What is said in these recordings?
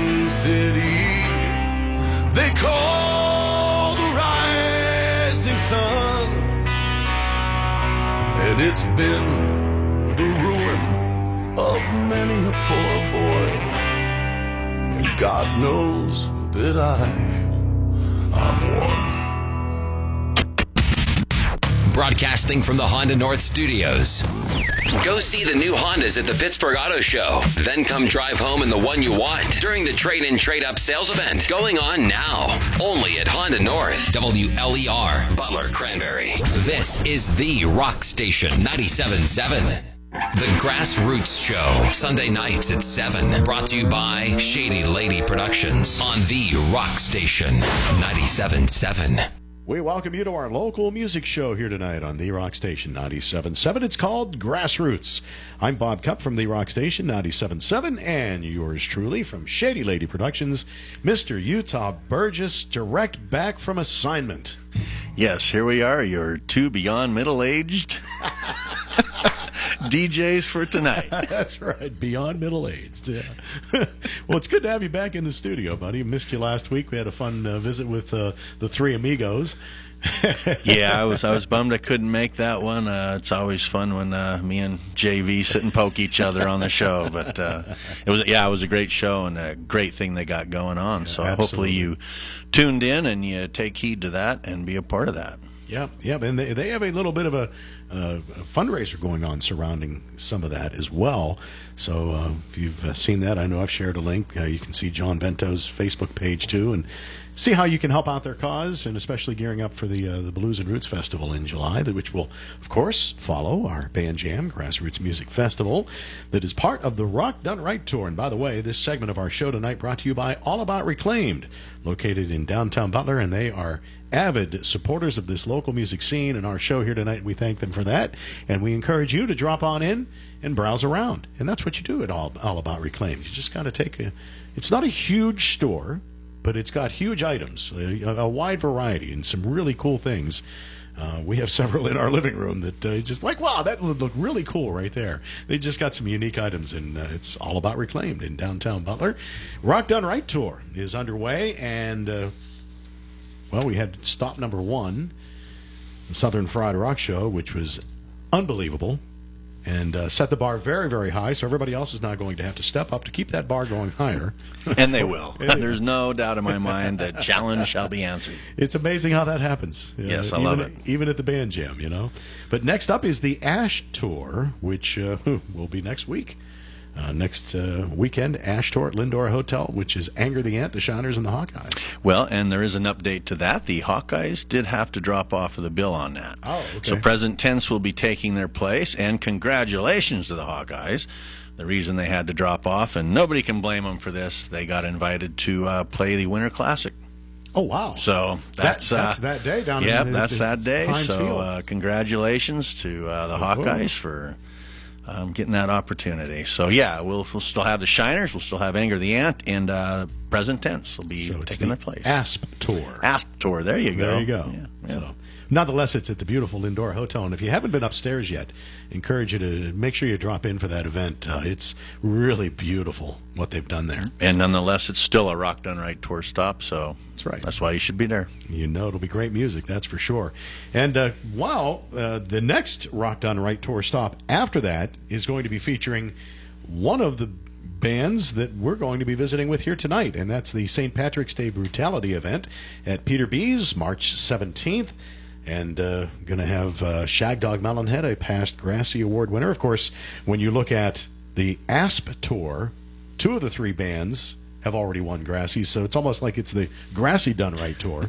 city they call the rising sun, and it's been the ruin of many a poor boy, and God knows that I'm one. Broadcasting from the Honda North Studios. Go see the new Hondas at the Pittsburgh Auto Show. Then come drive home in the one you want during the Trade-In Trade-Up sales event going on now. Only at Honda North. WLER, Butler, Cranberry. This is the Rock Station 97.7. The Grassroots Show, Sunday nights at 7. Brought to you by Shady Lady Productions on the Rock Station 97.7. We welcome you to our local music show here tonight on The Rock Station 97.7. It's called Grassroots. I'm Bob Cupp from The Rock Station 97.7, and yours truly from Shady Lady Productions, Mr. Utah Burgess, direct back from assignment. Yes, here we are, your two beyond middle-aged DJs for tonight. That's right, beyond middle-aged. Yeah. Well, it's good to have you back in the studio, buddy. Missed you last week. We had a fun visit with the three amigos. Yeah, I was bummed I couldn't make that one. It's always fun when me and JV sit and poke each other on the show. But it was a great show and a great thing they got going on. So hopefully you tuned in and you take heed to that and be a part of that. Yeah, and they have a little bit of a fundraiser going on surrounding some of that as well. So if you've seen that, I know I've shared a link. You can see John Vento's Facebook page too, and see how you can help out their cause, and especially gearing up for the Blues and Roots Festival in July, which will, of course, follow our Band Jam Grassroots Music Festival that is part of the Rock Done Right Tour. And by the way, this segment of our show tonight brought to you by All About Reclaimed, located in downtown Butler, and they are avid supporters of this local music scene and our show here tonight. We thank them for that, and we encourage you to drop on in and browse around. And that's what you do at All About Reclaimed. You just got to take it's not a huge store, but it's got huge items, a wide variety, and some really cool things. We have several in our living room that just like, wow, that would look really cool right there. They just got some unique items, and it's All About Reclaimed in downtown Butler. Rock Done Right Tour is underway, and we had stop number 1, the Southern Fried Rock Show, which was unbelievable, and set the bar very, very high, so everybody else is now going to have to step up to keep that bar going higher. And they will. There's no doubt in my mind that challenge shall be answered. It's amazing how that happens. Yes, I love it. Even at the Band Jam, you know. But next up is the Ash Tour, which will be next week. Next weekend, Ash Tour at Lindor Hotel, which is Anger the Ant, the Shiners, and the Hawkeyes. Well, and there is an update to that. The Hawkeyes did have to drop off of the bill on that. Oh, okay. So present tense will be taking their place, and congratulations to the Hawkeyes. The reason they had to drop off, and nobody can blame them for this, they got invited to play the Winter Classic. Oh, wow. So that's that day down in that's that day. Heinz So Field. Congratulations to the Hawkeyes for getting that opportunity. So, yeah, we'll still have the Shiners, we'll still have Anger the Ant, and present tense will be taking their place. ASP Tour. ASP Tour, there you go. There you go. Yeah. So, nonetheless, it's at the beautiful Lindor Hotel, and if you haven't been upstairs yet, encourage you to make sure you drop in for that event. It's really beautiful what they've done there. And nonetheless, it's still a Rock Done Right Tour stop, so that's right. That's why you should be there. You know it'll be great music, that's for sure. And the next Rock Done Right Tour stop after that is going to be featuring one of the bands that we're going to be visiting with here tonight, and that's the St. Patrick's Day Brutality event at Peter B's, March 17th. And going to have Shag Dog Melonhead, a past Grassy Award winner. Of course, when you look at the ASP Tour, 2 of the 3 bands have already won Grassies, so it's almost like it's the Grassy Done Right Tour.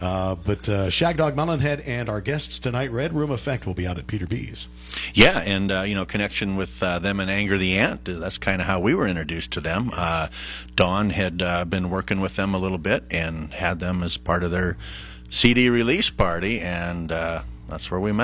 But Shag Dog Melonhead and our guests tonight, Red Room Effect, will be out at Peter B's. Yeah, and connection with them and Anger the Ant, that's kind of how we were introduced to them. Yes. Dawn had been working with them a little bit and had them as part of their CD release party, and that's where we met them.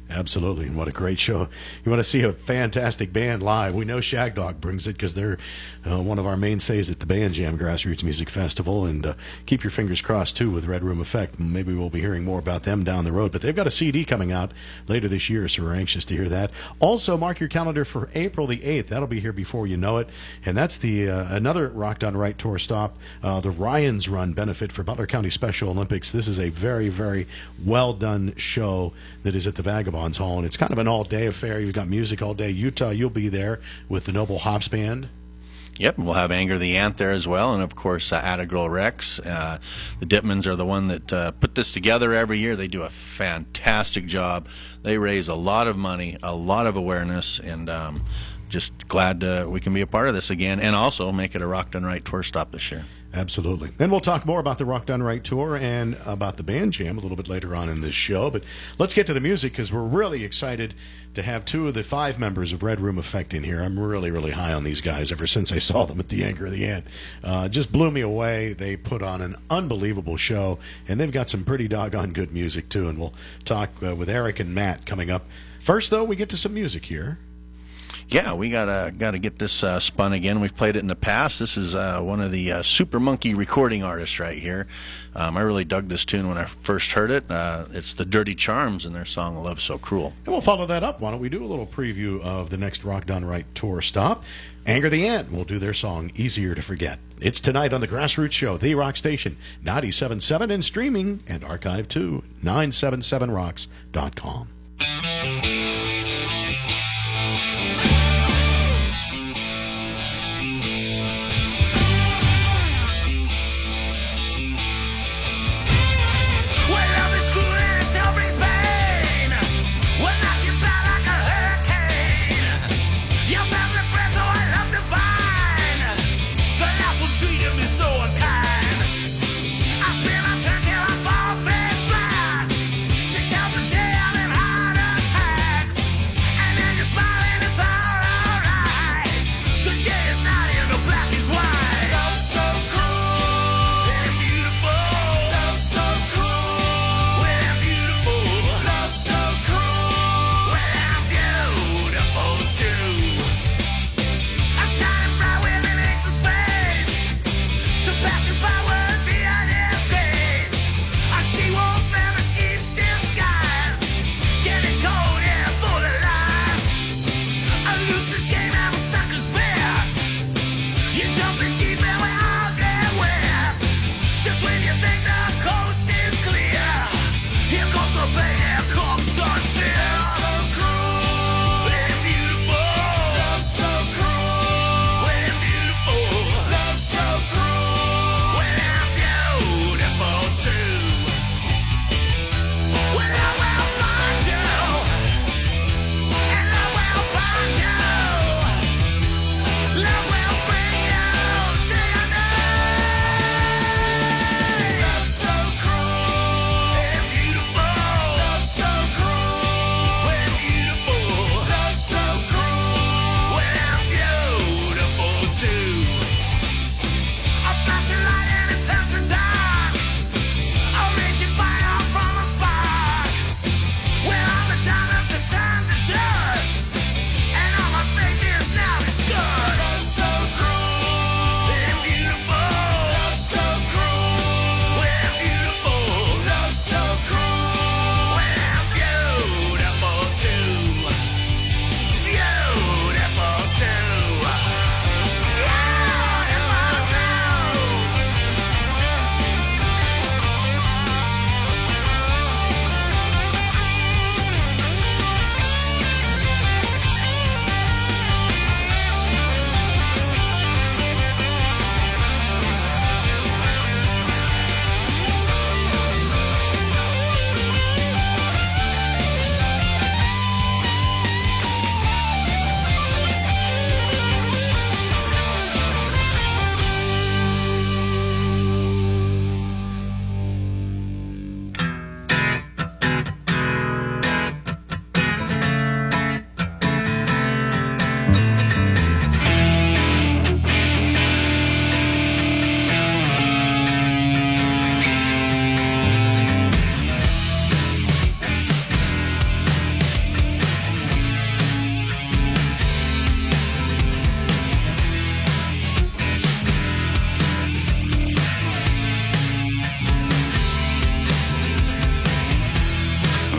Absolutely, and what a great show. You want to see a fantastic band live. We know Shag Dog brings it because they're one of our mainstays at the Band Jam Grassroots Music Festival, and keep your fingers crossed, too, with Red Room Effect. Maybe we'll be hearing more about them down the road, but they've got a CD coming out later this year, so we're anxious to hear that. Also, mark your calendar for April the 8th. That'll be here before you know it, and that's the another Rock Done Right tour stop, the Ryan's Run benefit for Butler County Special Olympics. This is a very, very well-done show that is at the Vagabonds Hall, and it's kind of an all-day affair. You've got music all day. Utah, you'll be there with the Noble Hops Band. Yep, and we'll have Anger the Ant there as well, and of course Atagirl Rex. The Dipmans are the one that put this together every year. They do a fantastic job. They raise a lot of money, a lot of awareness, and just glad we can be a part of this again, and also make it a Rock Done Right tour stop this year. Absolutely. And we'll talk more about the Rock Done Right tour and about the Band Jam a little bit later on in this show. But let's get to the music because we're really excited to have 2 of the 5 members of Red Room Effect in here. I'm really, really high on these guys ever since I saw them at the Anger of the Ant. Just blew me away. They put on an unbelievable show, and they've got some pretty doggone good music, too. And we'll talk with Eric and Matt coming up. First, though, we get to some music here. Yeah, we gotta get this spun again. We've played it in the past. This is one of the Super Monkey recording artists right here. I really dug this tune when I first heard it. It's the Dirty Charms and their song "Love So Cruel." And we'll follow that up. Why don't we do a little preview of the next Rock Done Right tour stop? Anger the Ant will do their song "Easier to Forget." It's tonight on the Grassroots Show, The Rock Station, 97.7 and streaming and archive too, 977rocks.com. I spent my turn till I fall fast. 6,000 down and hard.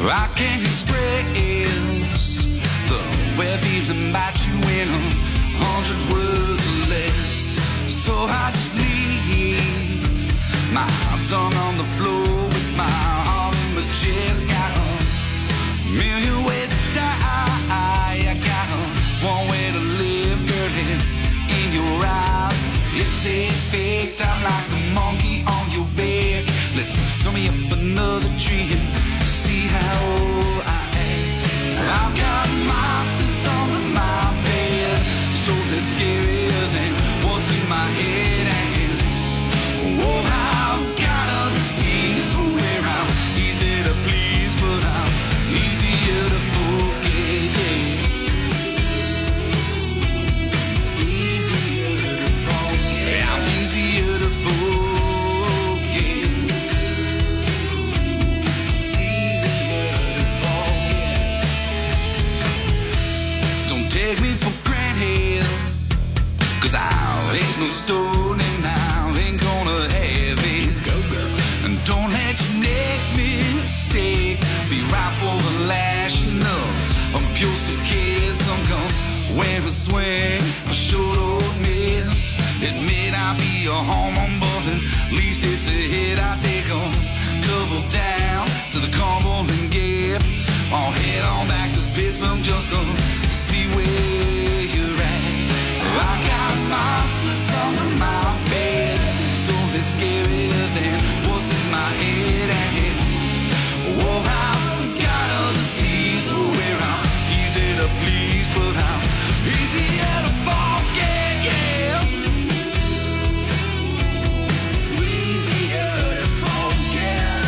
I can't express the way I'm feeling about you in 100 words or less. So I just leave my tongue on the floor with my heart in my chest. Got a million ways to die. I got one way to live, girl, it's in your eyes. It's a fake, I'm like a monkey on your bed. Let's throw me up another tree and see how I act. I've got monsters under my bed, so they're scarier than what's in my head. And oh, I've got a disease where I'm easy to please, but I'm easier to forget. Easier to forget. I'm easier to forget. Take me for granted, 'cause I ain't no stone and I ain't gonna have it. Go, girl. And don't let your next mistake be right for the lashing of pure sarcasm. 'Cause when I swing, I sure don't miss. It may not be a home run, but at least it's a hit. I take a double down to the Cumberland Gap. I'll head on back to Pittsburgh just to see where you're at. I got monsters under my bed, so they're scarier than what's in my head. And oh, I've got a disease where I'm easy to please, but I'm easier to forget, yeah. Easier to forget.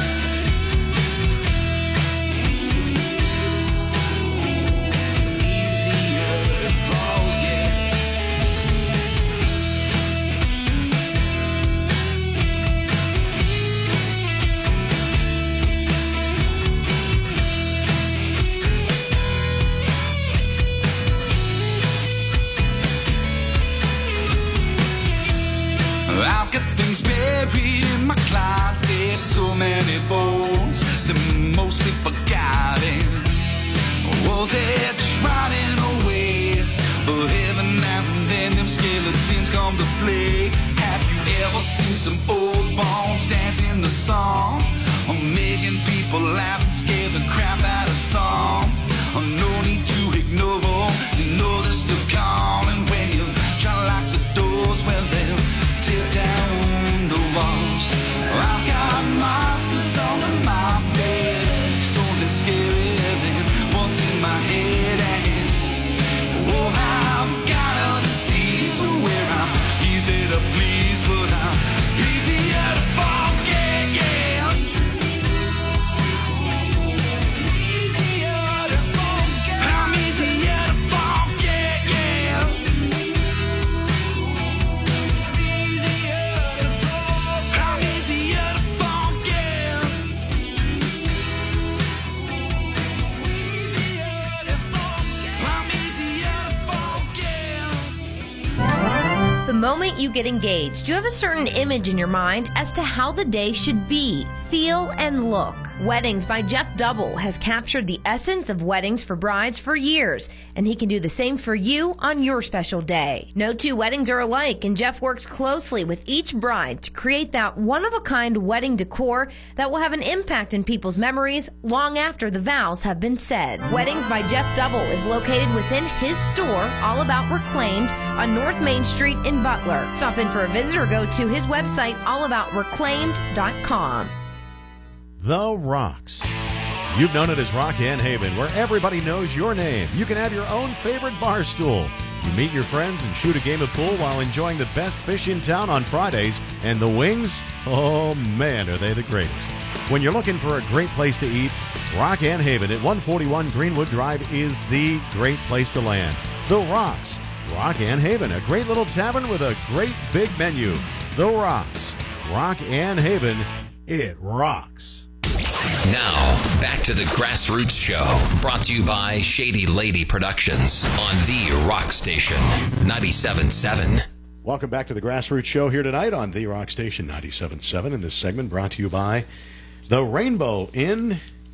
I've got things buried in my closet, so many bones, they're mostly forgotten. Oh, they're just rotting away, but every now and then them skeletons come to play. Have you ever seen some old bones dancing the song, or making people laugh and scare the crap out of some? Oh, no need to ignore them, you know they're still calling. When you try to lock the doors, well, they'll tear down the walls. I've got monsters under my bed, so they're scarier than what's in my head. And oh, I've got a disease where I'm easy to please, but I'm easier to forget, yeah. Easier to forget. I'm easier to forget, yeah. I'm easier to forget. Easier to forget. I'm easier to forget. The moment you get engaged, you have a certain image in your mind as to how the day should be, feel, and look. Weddings by Jeff Double has captured the essence of weddings for brides for years, and he can do the same for you on your special day. No two weddings are alike, and Jeff works closely with each bride to create that one-of-a-kind wedding decor that will have an impact in people's memories long after the vows have been said. Weddings by Jeff Double is located within his store, All About Reclaimed, on North Main Street in Butler. Stop in for a visit or go to his website, allaboutreclaimed.com. The Rocks. You've known it as Rock and Haven, where everybody knows your name. You can have your own favorite bar stool. You meet your friends and shoot a game of pool while enjoying the best fish in town on Fridays. And the wings, oh man, are they the greatest. When you're looking for a great place to eat, Rock and Haven at 141 Greenwood Drive is the great place to land. The Rocks. Rock and Haven, a great little tavern with a great big menu. The Rocks. Rock and Haven, it rocks. Now, back to the Grassroots Show, brought to you by Shady Lady Productions on the Rock Station 97.7. Welcome back to the Grassroots Show here tonight on the Rock Station 97.7. In this segment brought to you by the Rainbow Inn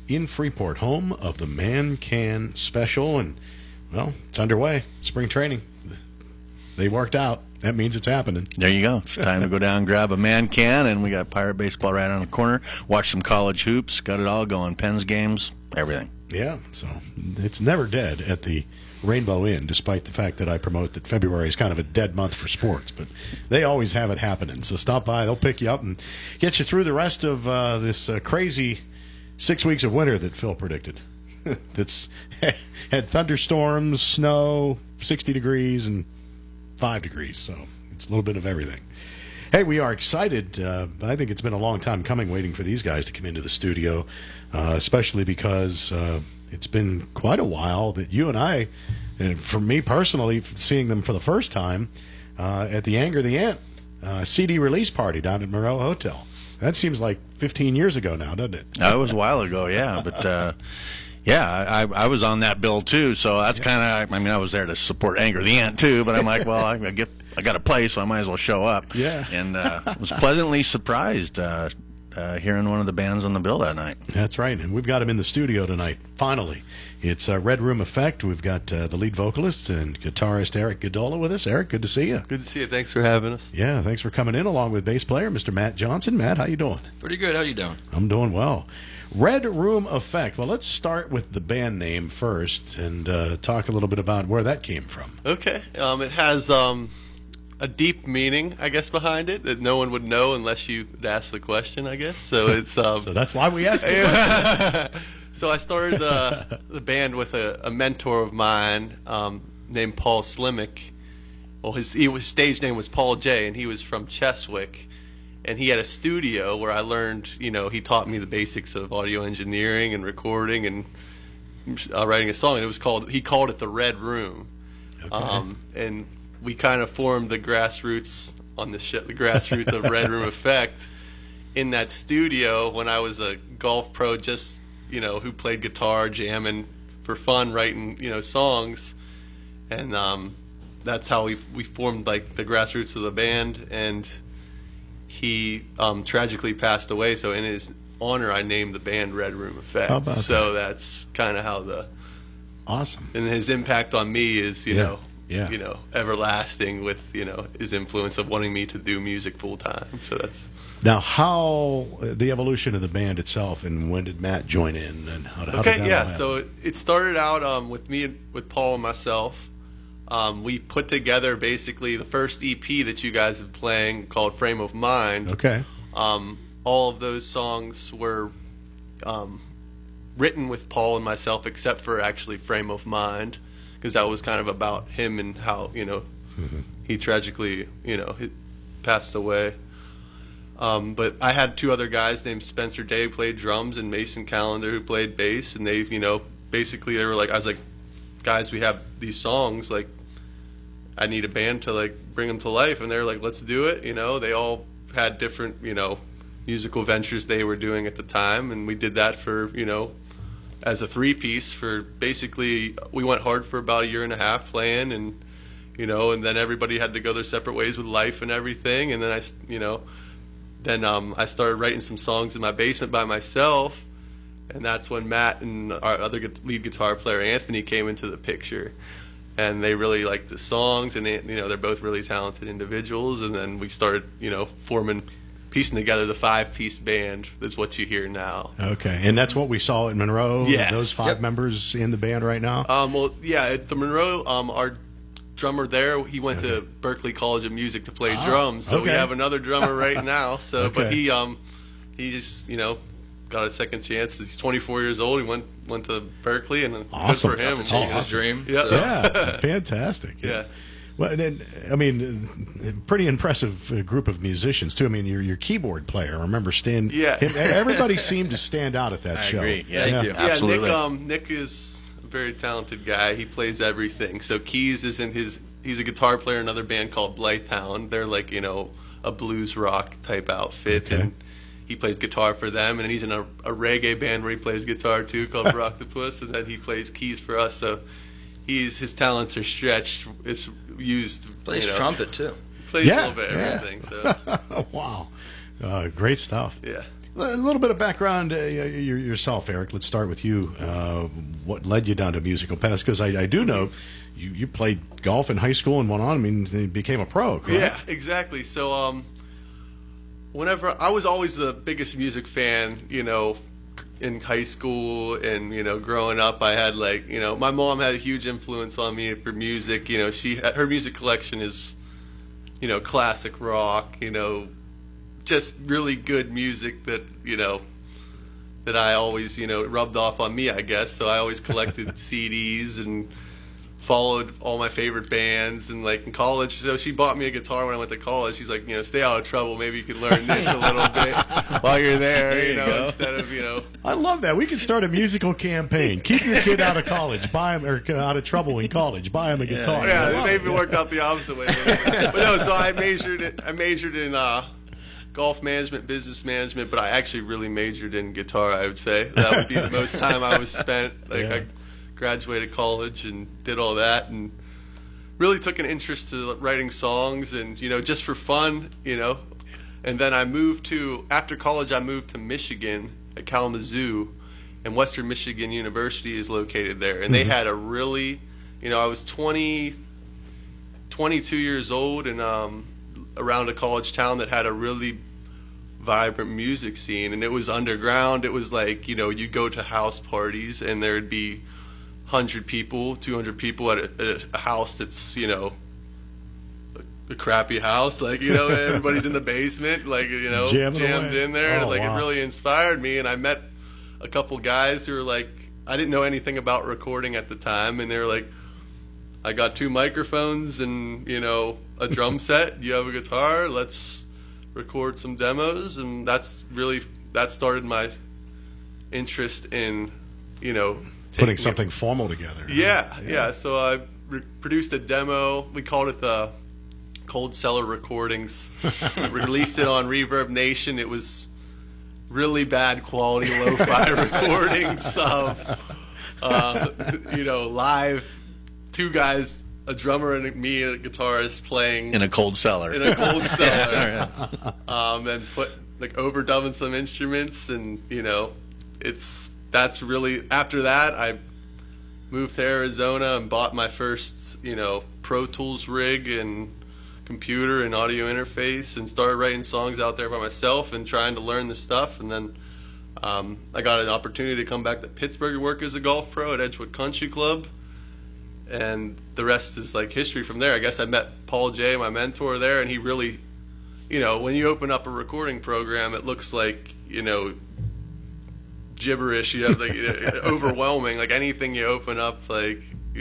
in Freeport, home of the Man Can Special, and, well, it's underway. Spring training. They worked out. That means it's happening. There you go. It's time to go down and grab a Man Can, and we got Pirate Baseball right on the corner. Watch some college hoops. Got it all going. Pens games, everything. Yeah, so it's never dead at the Rainbow Inn, despite the fact that I promote that February is kind of a dead month for sports. But they always have it happening. So stop by. They'll pick you up and get you through the rest of this crazy 6 weeks of winter that Phil predicted. That's had thunderstorms, snow, 60 degrees, and 5 degrees. So it's a little bit of everything. Hey, we are excited. I think it's been a long time coming, waiting for these guys to come into the studio, especially because it's been quite a while that you and I, and for me personally, seeing them for the first time at the Anger the Ant CD release party down at Monroe Hotel. That seems like 15 years ago now, doesn't it? It was a while ago, yeah. But, yeah, I was on that bill, too. So that's kind of, I mean, I was there to support Anger the Ant, too. But I'm like, well, I got to play, so I might as well show up. Yeah. And was pleasantly surprised hearing one of the bands on the bill that night. That's right, and we've got him in the studio tonight, finally. It's Red Room Effect. We've got the lead vocalist and guitarist Eric Godola with us. Eric, good to see you. Good to see you. Thanks for having us. Yeah, thanks for coming in, along with bass player Mr. Matt Johnson. Matt, how you doing? Pretty good. How you doing? I'm doing well. Red Room Effect. Well, let's start with the band name first and talk a little bit about where that came from. Okay. It has a deep meaning, I guess, behind it that no one would know unless you would ask the question, I guess. So it's So that's why we asked you. So I started the band with a mentor of mine named Paul Slimick. Well, his stage name was Paul J, and he was from Cheswick. And he had a studio where I learned, he taught me the basics of audio engineering and recording and writing a song. And he called it the Red Room. Okay. And we kind of formed the grassroots of Red Room Effect in that studio when I was a golf pro, just who played guitar, jamming for fun, writing songs, and that's how we formed like the grassroots of the band. And he tragically passed away, so in his honor, I named the band Red Room Effect. How about so that's kind of how Awesome. and his impact on me is Yeah. everlasting with his influence of wanting me to do music full time. So that's Now, how the evolution of the band itself, and when did Matt join in, and how did that all okay. Yeah, happen? so it started out with me, with Paul and myself. We put together basically the first EP that you guys have playing called Frame of Mind. Okay. All of those songs were written with Paul and myself, except for actually Frame of Mind, because that was kind of about him and how he tragically he passed away. But I had two other guys named Spencer Day who played drums and Mason Callender who played bass, and they basically they were like, I was like, guys, we have these songs, like I need a band to like bring them to life, and they're like, let's do it. They all had different musical ventures they were doing at the time, and we did that for as a 3-piece for basically, we went hard for about a year and a half playing, and and then everybody had to go their separate ways with life and everything, and then I started writing some songs in my basement by myself, and that's when Matt and our other lead guitar player Anthony came into the picture, and they really liked the songs, and they're both really talented individuals, and then we started piecing together the 5-piece band that's what you hear now. Okay, and that's what we saw at Monroe. Yes. Those 5 members in the band right now. Well, yeah, at the Monroe, our drummer there, he went to Berklee College of Music to play drums, so we have another drummer right now. So, but he just got a second chance. He's 24 years old. He went to Berklee, and Awesome. good for him. Chase his dream. Yep. Yeah, fantastic. Yeah. Well, pretty impressive group of musicians too. I mean, your keyboard player. I remember everybody seemed to stand out at that show. I agree. Yeah, Thank you. absolutely. Yeah, Nick is a very talented guy. He plays everything. So Keys is he's a guitar player in another band called Blythetown. They're like, a blues rock type outfit. Okay. And he plays guitar for them. And he's in a reggae band where he plays guitar too called Rocktopus. And then he plays keys for us. So his talents are stretched. It's used. Plays trumpet too. Plays a little bit everything. So Wow, great stuff. yeah. A little bit of background yourself, Eric. Let's start with you. What led you down to musical paths? Because I do know you played golf in high school and went on. I mean, you became a pro, correct? Yeah, exactly. So whenever I was always the biggest music fan, in high school and growing up, I had my mom had a huge influence on me for music. Her music collection is classic rock, just really good music that that I always rubbed off on me, I guess. So I always collected CDs and followed all my favorite bands. And in college, so she bought me a guitar when I went to college. She's like, stay out of trouble, maybe you could learn this a little bit While you're there, instead of I love that. We could start a musical campaign. Keep your kid out of college. Buy him, or out of trouble in college. Buy him a guitar. Yeah, it maybe worked out the opposite way. But no, so I majored in golf management, business management, but I actually really majored in guitar, I would say. That would be the most time I was spent. I graduated college and did all that and really took an interest to writing songs and, just for fun, And then after college, I moved to Michigan at Kalamazoo, and Western Michigan University is located there. And they had a really, I was 22 years old and around a college town that had a really vibrant music scene, and it was underground. It was you go to house parties and there'd be 100 people, 200 people at a house that's a crappy house, everybody's in the basement, jammed in there. Oh, and wow. It really inspired me, and I met a couple guys who were I didn't know anything about recording at the time, and they were like, I got 2 microphones and a drum set. You have a guitar. Let's record some demos, and that started my interest in Putting something formal together. Yeah. So I produced a demo. We called it the Cold Cellar Recordings. Released it on Reverb Nation. It was really bad quality lo-fi recordings of live. 2 guys, a drummer and me, and a guitarist playing in a cold cellar. And put overdubbing some instruments, and that's really, after that I moved to Arizona and bought my first Pro Tools rig and computer and audio interface, and started writing songs out there by myself and trying to learn the stuff. And then I got an opportunity to come back to Pittsburgh to work as a golf pro at Edgewood Country Club. And the rest is history from there. I guess I met Paul Jay, my mentor there, and he really, when you open up a recording program, it looks like, gibberish. You have overwhelming, anything you open up, I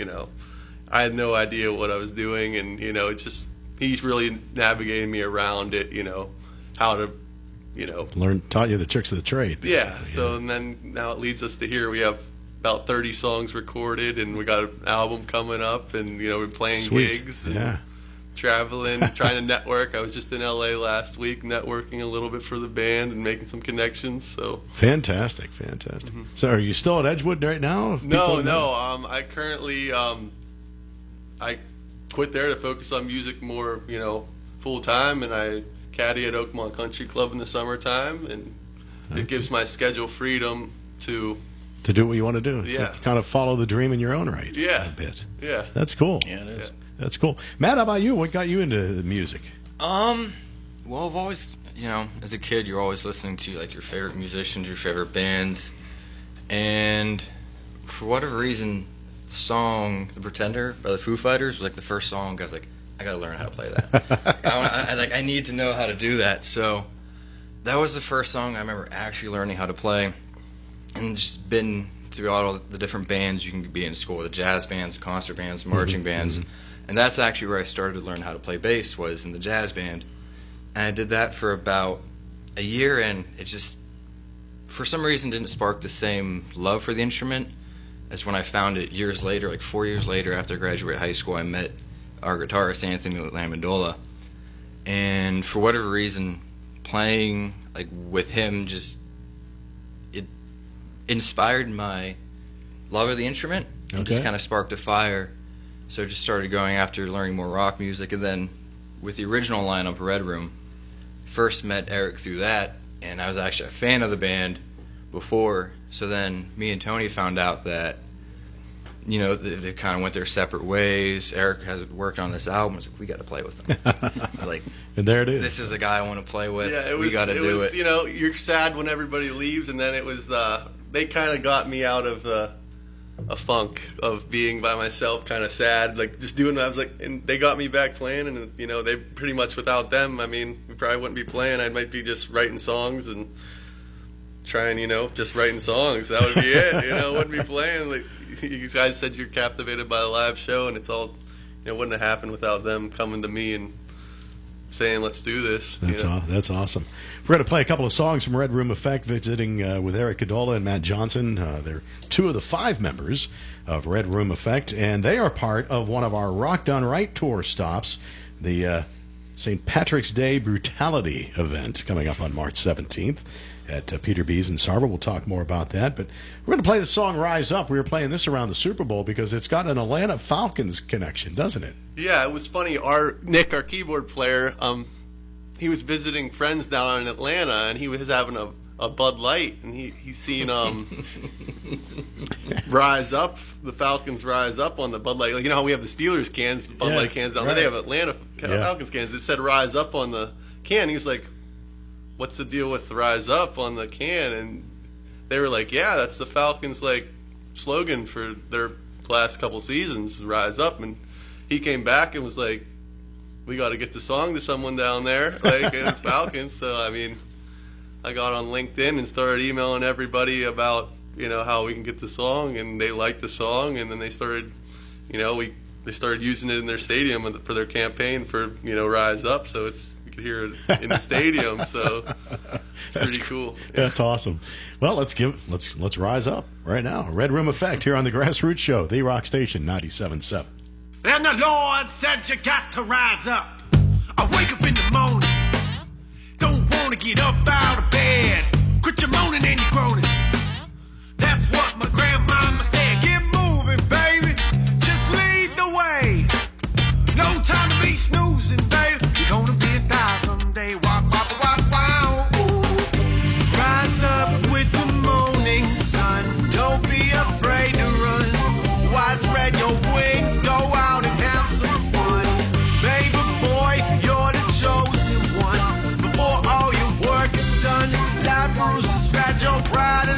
had no idea what I was doing, and he's really navigating me around it, how to, taught you the tricks of the trade. Yeah. So and then now it leads us to here. We have about 30 songs recorded, and we got an album coming up, and we're playing gigs and traveling, trying to network. I was just in LA last week networking a little bit for the band and making some connections. So fantastic. So are you still at Edgewood right now? No. I currently I quit there to focus on music more full time, and I caddy at Oakmont Country Club in the summertime, and it gives my schedule freedom to do what you want to do. Yeah. To kind of follow the dream in your own right. Yeah. A bit. Yeah. That's cool. Yeah, it is. Yeah. That's cool. Matt, how about you? What got you into music? Well, I've always, as a kid, you're always listening to your favorite musicians, your favorite bands, and for whatever reason, the song "The Pretender" by the Foo Fighters was the first song. I was like, I gotta learn how to play that. I need to know how to do that. So that was the first song I remember actually learning how to play, and just been throughout all the different bands you can be in school, the jazz bands, concert bands, marching bands. And that's actually where I started to learn how to play bass, was in the jazz band. And I did that for about a year, and it just, for some reason, didn't spark the same love for the instrument as when I found it years later, 4 years later after I graduated high school. I met our guitarist, Anthony Lamandola. And for whatever reason, playing with him it inspired my love of the instrument and just kind of sparked a fire. So I just started going after learning more rock music, and then with the original lineup, Red Room, first met Eric through that, and I was actually a fan of the band before. So then me and Tony found out that, you know, they kind of went their separate ways. Eric has worked on this album. I was like, we got to play with him. Like, and there it is. This is a guy I want to play with. Yeah, we got to do it. You know, you're sad when everybody leaves, and then it was they kind of got me out of a funk of being by myself, kind of sad, like just doing. I was like, and they got me back playing, and you know, they pretty much without them, I mean, we probably wouldn't be playing. I might be just writing songs and trying, you know, just writing songs. That would be it. You know, wouldn't be playing. Like you guys said, you're captivated by the live show, and it's all, you know, wouldn't have happened without them coming to me and saying, let's do this. That's awesome. We're going to play a couple of songs from Red Room Effect, visiting with Eric Cadola and Matt Johnson. They're 2 of the 5 members of Red Room Effect, and they are part of one of our Rock Done Right tour stops, the St. Patrick's Day Brutality event coming up on March 17th at Peter B's in Sarver. We'll talk more about that, but we're going to play the song Rise Up. We were playing this around the Super Bowl because it's got an Atlanta Falcons connection, doesn't it? Yeah, it was funny. Nick, our keyboard player, he was visiting friends down in Atlanta, and he was having a Bud Light, and he seen Rise Up, the Falcons Rise Up on the Bud Light. Like, you know how we have the Steelers cans, the Bud Light cans down there? They have Atlanta Falcons cans. It said Rise Up on the can. He was like, what's the deal with Rise Up on the can? And they were like, yeah, that's the Falcons like slogan for their last couple seasons, Rise Up. And he came back and was like, we got to get the song to someone down there, like in Falcons. So I mean, I got on LinkedIn and started emailing everybody about, you know, how we can get the song, and they liked the song, and then they started, you know, they started using it in their stadium for their campaign for, you know, Rise Up. So you could hear it in the stadium. So it's pretty cool. Yeah. That's awesome. Well, let's rise up right now. Red Room Effect here on the Grassroots Show, the Rock Station 97.7. And the Lord said you got to rise up. I wake up in the morning, don't want to get up out of bed. Quit your moaning and your groaning. That's what my grandmama said. Get moving, baby. Just lead the way. No time to be snoozing, baby. You're gonna be a star someday. Wop, wop, wop, wow. Ooh. Rise up with the morning sun. Don't be afraid to run. Widespread your wings, go out and have some fun. Baby boy, you're the chosen one. Before all your work is done, life moves to scratch your pride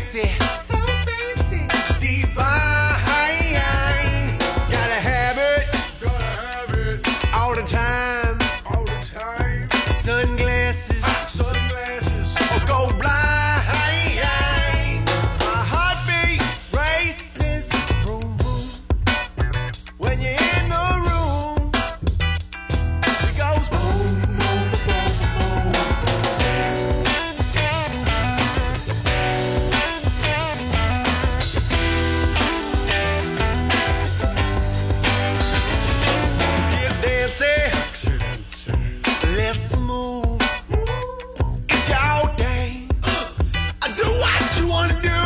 fancy, so fancy, divine. Gotta have it all the time. Sunglasses, or go blind. My heartbeat races, vroom, vroom. When you're in the room, it goes boom, boom, boom, boom. Get dancy, let's move. It's your day. Do what you wanna do.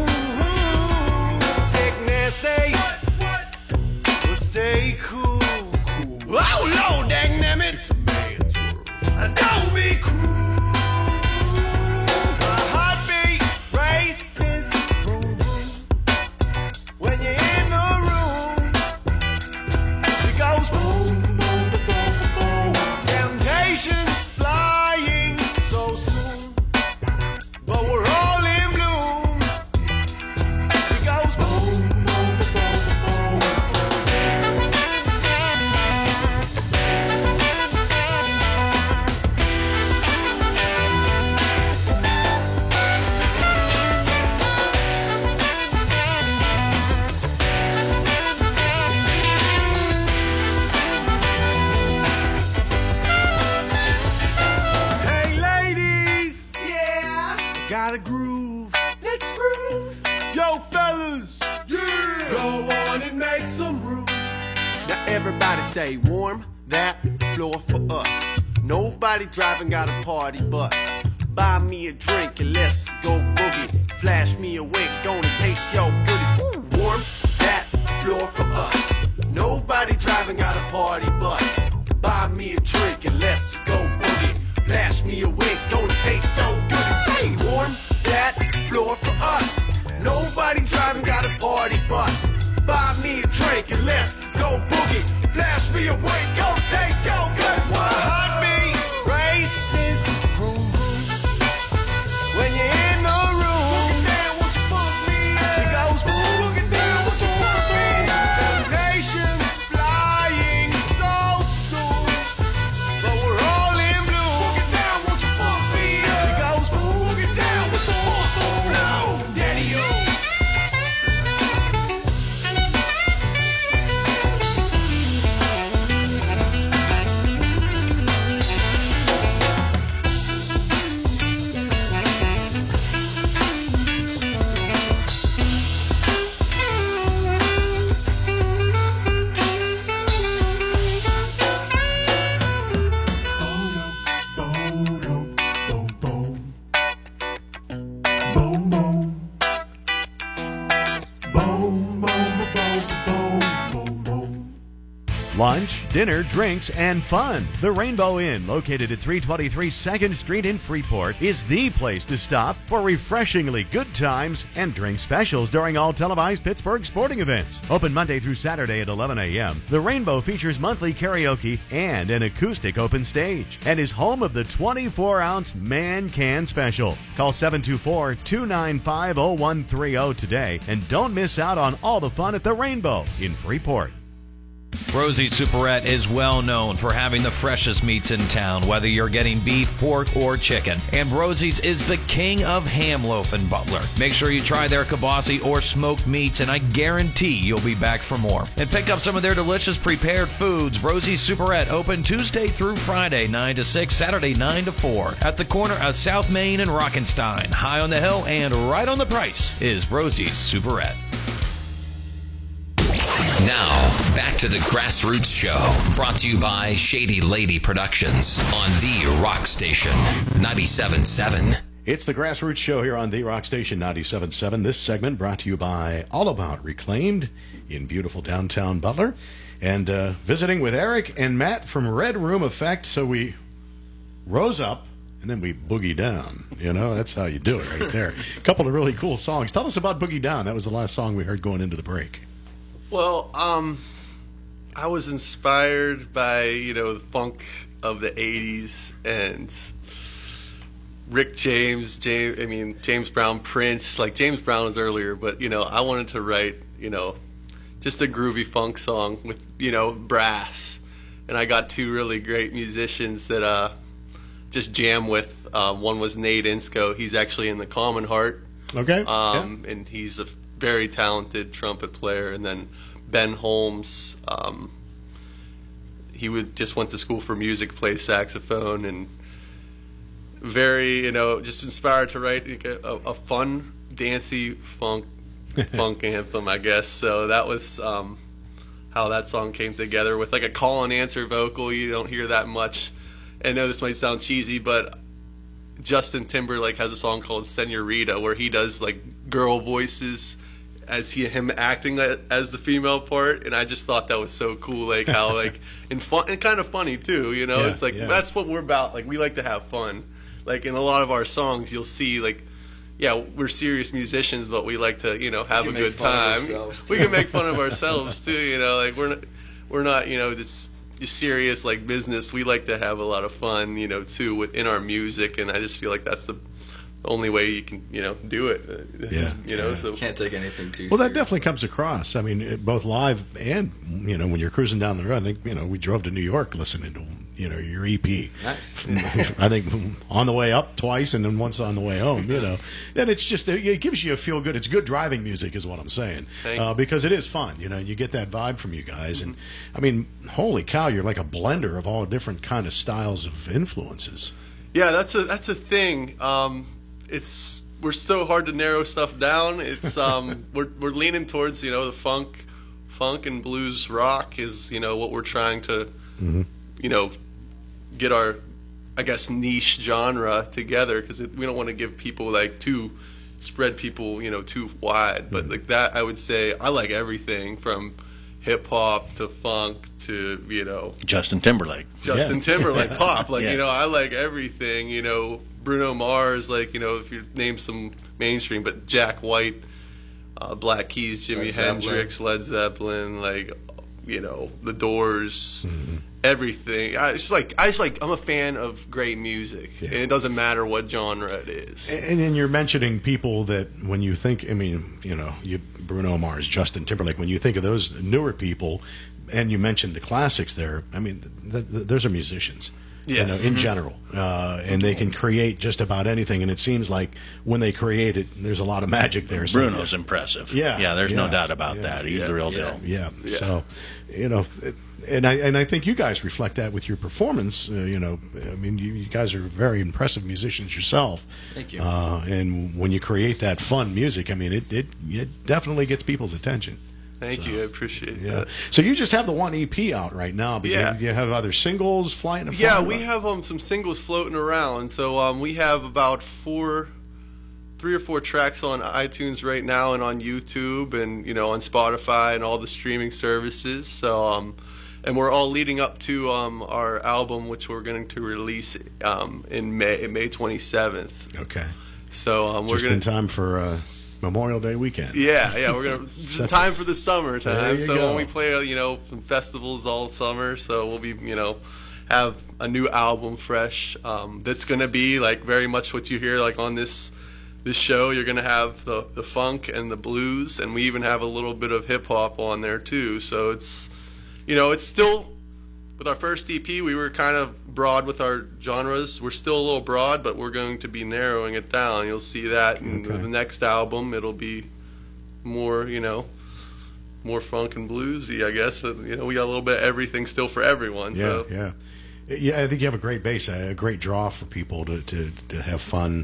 Take nasty, but stay cool. Oh Lord, dang it! Don't be cruel. My heartbeat races, vroom, vroom. When you're in the room, it goes boom, boom, boom, boom. Temptation's flying so soon, but we're all in bloom. It goes boom, boom, boom, boom. Hey ladies, yeah, got a groove. Let's groove. Yo fellas, yeah, go on and make some room. Now everybody say warm that floor for us. Nobody driving got a party bus. Buy me a drink and let's go boogie. Flash me a wink, gonna taste your goodies. Ooh, warm that floor for us. Nobody driving got a party bus. Buy me a drink and let's go boogie. Flash me a wink, gonna taste your goodies. Say warm that floor for us. Nobody driving got a party bus. Buy me a drink and let's go boogie. Flash me a wink, gonna taste your goodies. My heartbeat races, vroom, vroom. When you're in the room, won't you fuck me up? It goes boom, looking down, won't you fuck me up? Temptation's flying so soon, but we're all in bloom. Looking down, won't you fuck me up? It goes boom, looking down, won't you fuck me up? Daddy-o. Lunch, dinner, drinks, and fun. The Rainbow Inn, located at 323 2nd Street in Freeport, is the place to stop for refreshingly good times and drink specials during all televised Pittsburgh sporting events. Open Monday through Saturday at 11 a.m., the Rainbow features monthly karaoke and an acoustic open stage and is home of the 24-ounce Man Can Special. Call 724-295-0130 today and don't miss out on all the fun at the Rainbow in Freeport. Rosie's Superette is well known for having the freshest meats in town, whether you're getting beef, pork, or chicken. And Rosie's is the king of ham loaf in Butler. Make sure you try their kibasi or smoked meats, and I guarantee you'll be back for more. And pick up some of their delicious prepared foods. Rosie's Superette, open Tuesday through Friday, 9 to 6, Saturday, 9 to 4. At the corner of South Main and Rockenstein. High on the hill and right on the price is Rosie's Superette. Now, back to the Grassroots Show, brought to you by Shady Lady Productions on The Rock Station 97.7. It's the Grassroots Show here on The Rock Station 97.7. This segment brought to you by All About Reclaimed in beautiful downtown Butler. And visiting with Eric and Matt from Red Room Effect. So we rose up and then we boogie down. You know, that's how you do it right there. A couple of really cool songs. Tell us about Boogie Down. That was the last song we heard going into the break. Well, I was inspired by, the funk of the 80s and Rick James, James Brown, Prince. Like James Brown was earlier, but I wanted to write just a groovy funk song with brass, and I got two really great musicians that just jam with. One was Nate Insco. He's actually in the Common Heart. Okay. And he's a very talented trumpet player. And then Ben Holmes, he just went to school for music, plays saxophone, and very, just inspired to write a fun, dancey funk anthem, I guess. So that was how that song came together, with like a call and answer vocal. You don't hear that much. I know this might sound cheesy, but Justin Timberlake has a song called Senorita where he does like girl voices as him acting as the female part, and I just thought that was so cool, like how like and fun and kind of funny too, it's like that's what we're about. Like we like to have fun. Like in a lot of our songs, you'll see like, we're serious musicians, but we like to have a good time. We can make fun of ourselves too, like we're not this serious like business. We like to have a lot of fun, too, within our music, and I just feel like that's the only way you can do it. So can't take anything too well, that serious. definitely comes across. I mean, both live and when you're cruising down the road. I think we drove to New York listening to your EP. Nice. I think on the way up twice and then once on the way home. And it's just it gives you a feel good. It's good driving music, is what I'm saying, because it is fun. You get that vibe from you guys, and I mean, holy cow, you're like a blender of all different kind of styles of influences. Yeah, that's a thing. We're so hard to narrow stuff down. It's we're leaning towards the funk and blues rock is what we're trying to get our, I guess, niche genre together, because we don't want to give people spread people too wide. But like that, I would say I like everything from hip hop to funk to Justin Timberlake pop. Like I like everything. Bruno Mars, like if you name some mainstream, but Jack White, Black Keys, Jimi Hendrix, Led Zeppelin, like The Doors, everything. I'm a fan of great music, and it doesn't matter what genre it is. And then you're mentioning people that when you think, Bruno Mars, Justin Timberlake, when you think of those newer people, and you mentioned the classics there, I mean, those are musicians. Yes. In general, and they can create just about anything. And it seems like when they create it, there's a lot of magic there. Bruno's impressive. There's no doubt about that. He's the real deal. Yeah. So, and I think you guys reflect that with your performance. I mean, you guys are very impressive musicians yourself. Thank you. And when you create that fun music, I mean, it definitely gets people's attention. Thank you. I appreciate that. So you just have the one EP out right now, but you have other singles flying? Yeah, we have some singles floating around. So we have about 3 or 4 tracks on iTunes right now, and on YouTube, and on Spotify and all the streaming services. So and we're all leading up to our album, which we're going to release in May 27th. Okay. So we're just in time for Memorial Day weekend. Yeah, we're gonna just time for the summertime. So go. when we play, some festivals all summer, so we'll be, have a new album fresh. That's gonna be like very much what you hear like on this show. You're gonna have the funk and the blues, and we even have a little bit of hip hop on there too. So it's, it's still. With our first EP, we were kind of broad with our genres. We're still a little broad, but we're going to be narrowing it down. You'll see that in the next album. It'll be more, more funk and bluesy, I guess. But, we got a little bit of everything still for everyone. Yeah. I think you have a great base, a great draw for people to have fun.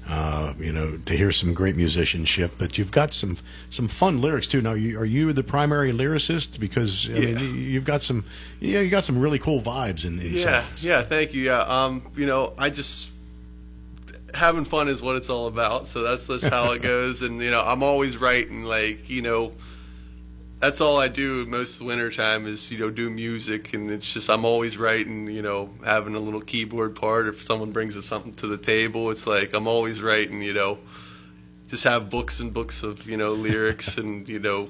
To hear some great musicianship, but you've got some fun lyrics too. Now, are you the primary lyricist? Because I mean, you've got some, you got some really cool vibes in these songs. Yeah, thank you. Yeah, I just having fun is what it's all about. So that's just how it goes. And I'm always writing, like that's all I do most of the winter time is, do music, and it's just, I'm always writing, having a little keyboard part. If someone brings us something to the table, it's like, I'm always writing, just have books and books of, lyrics and,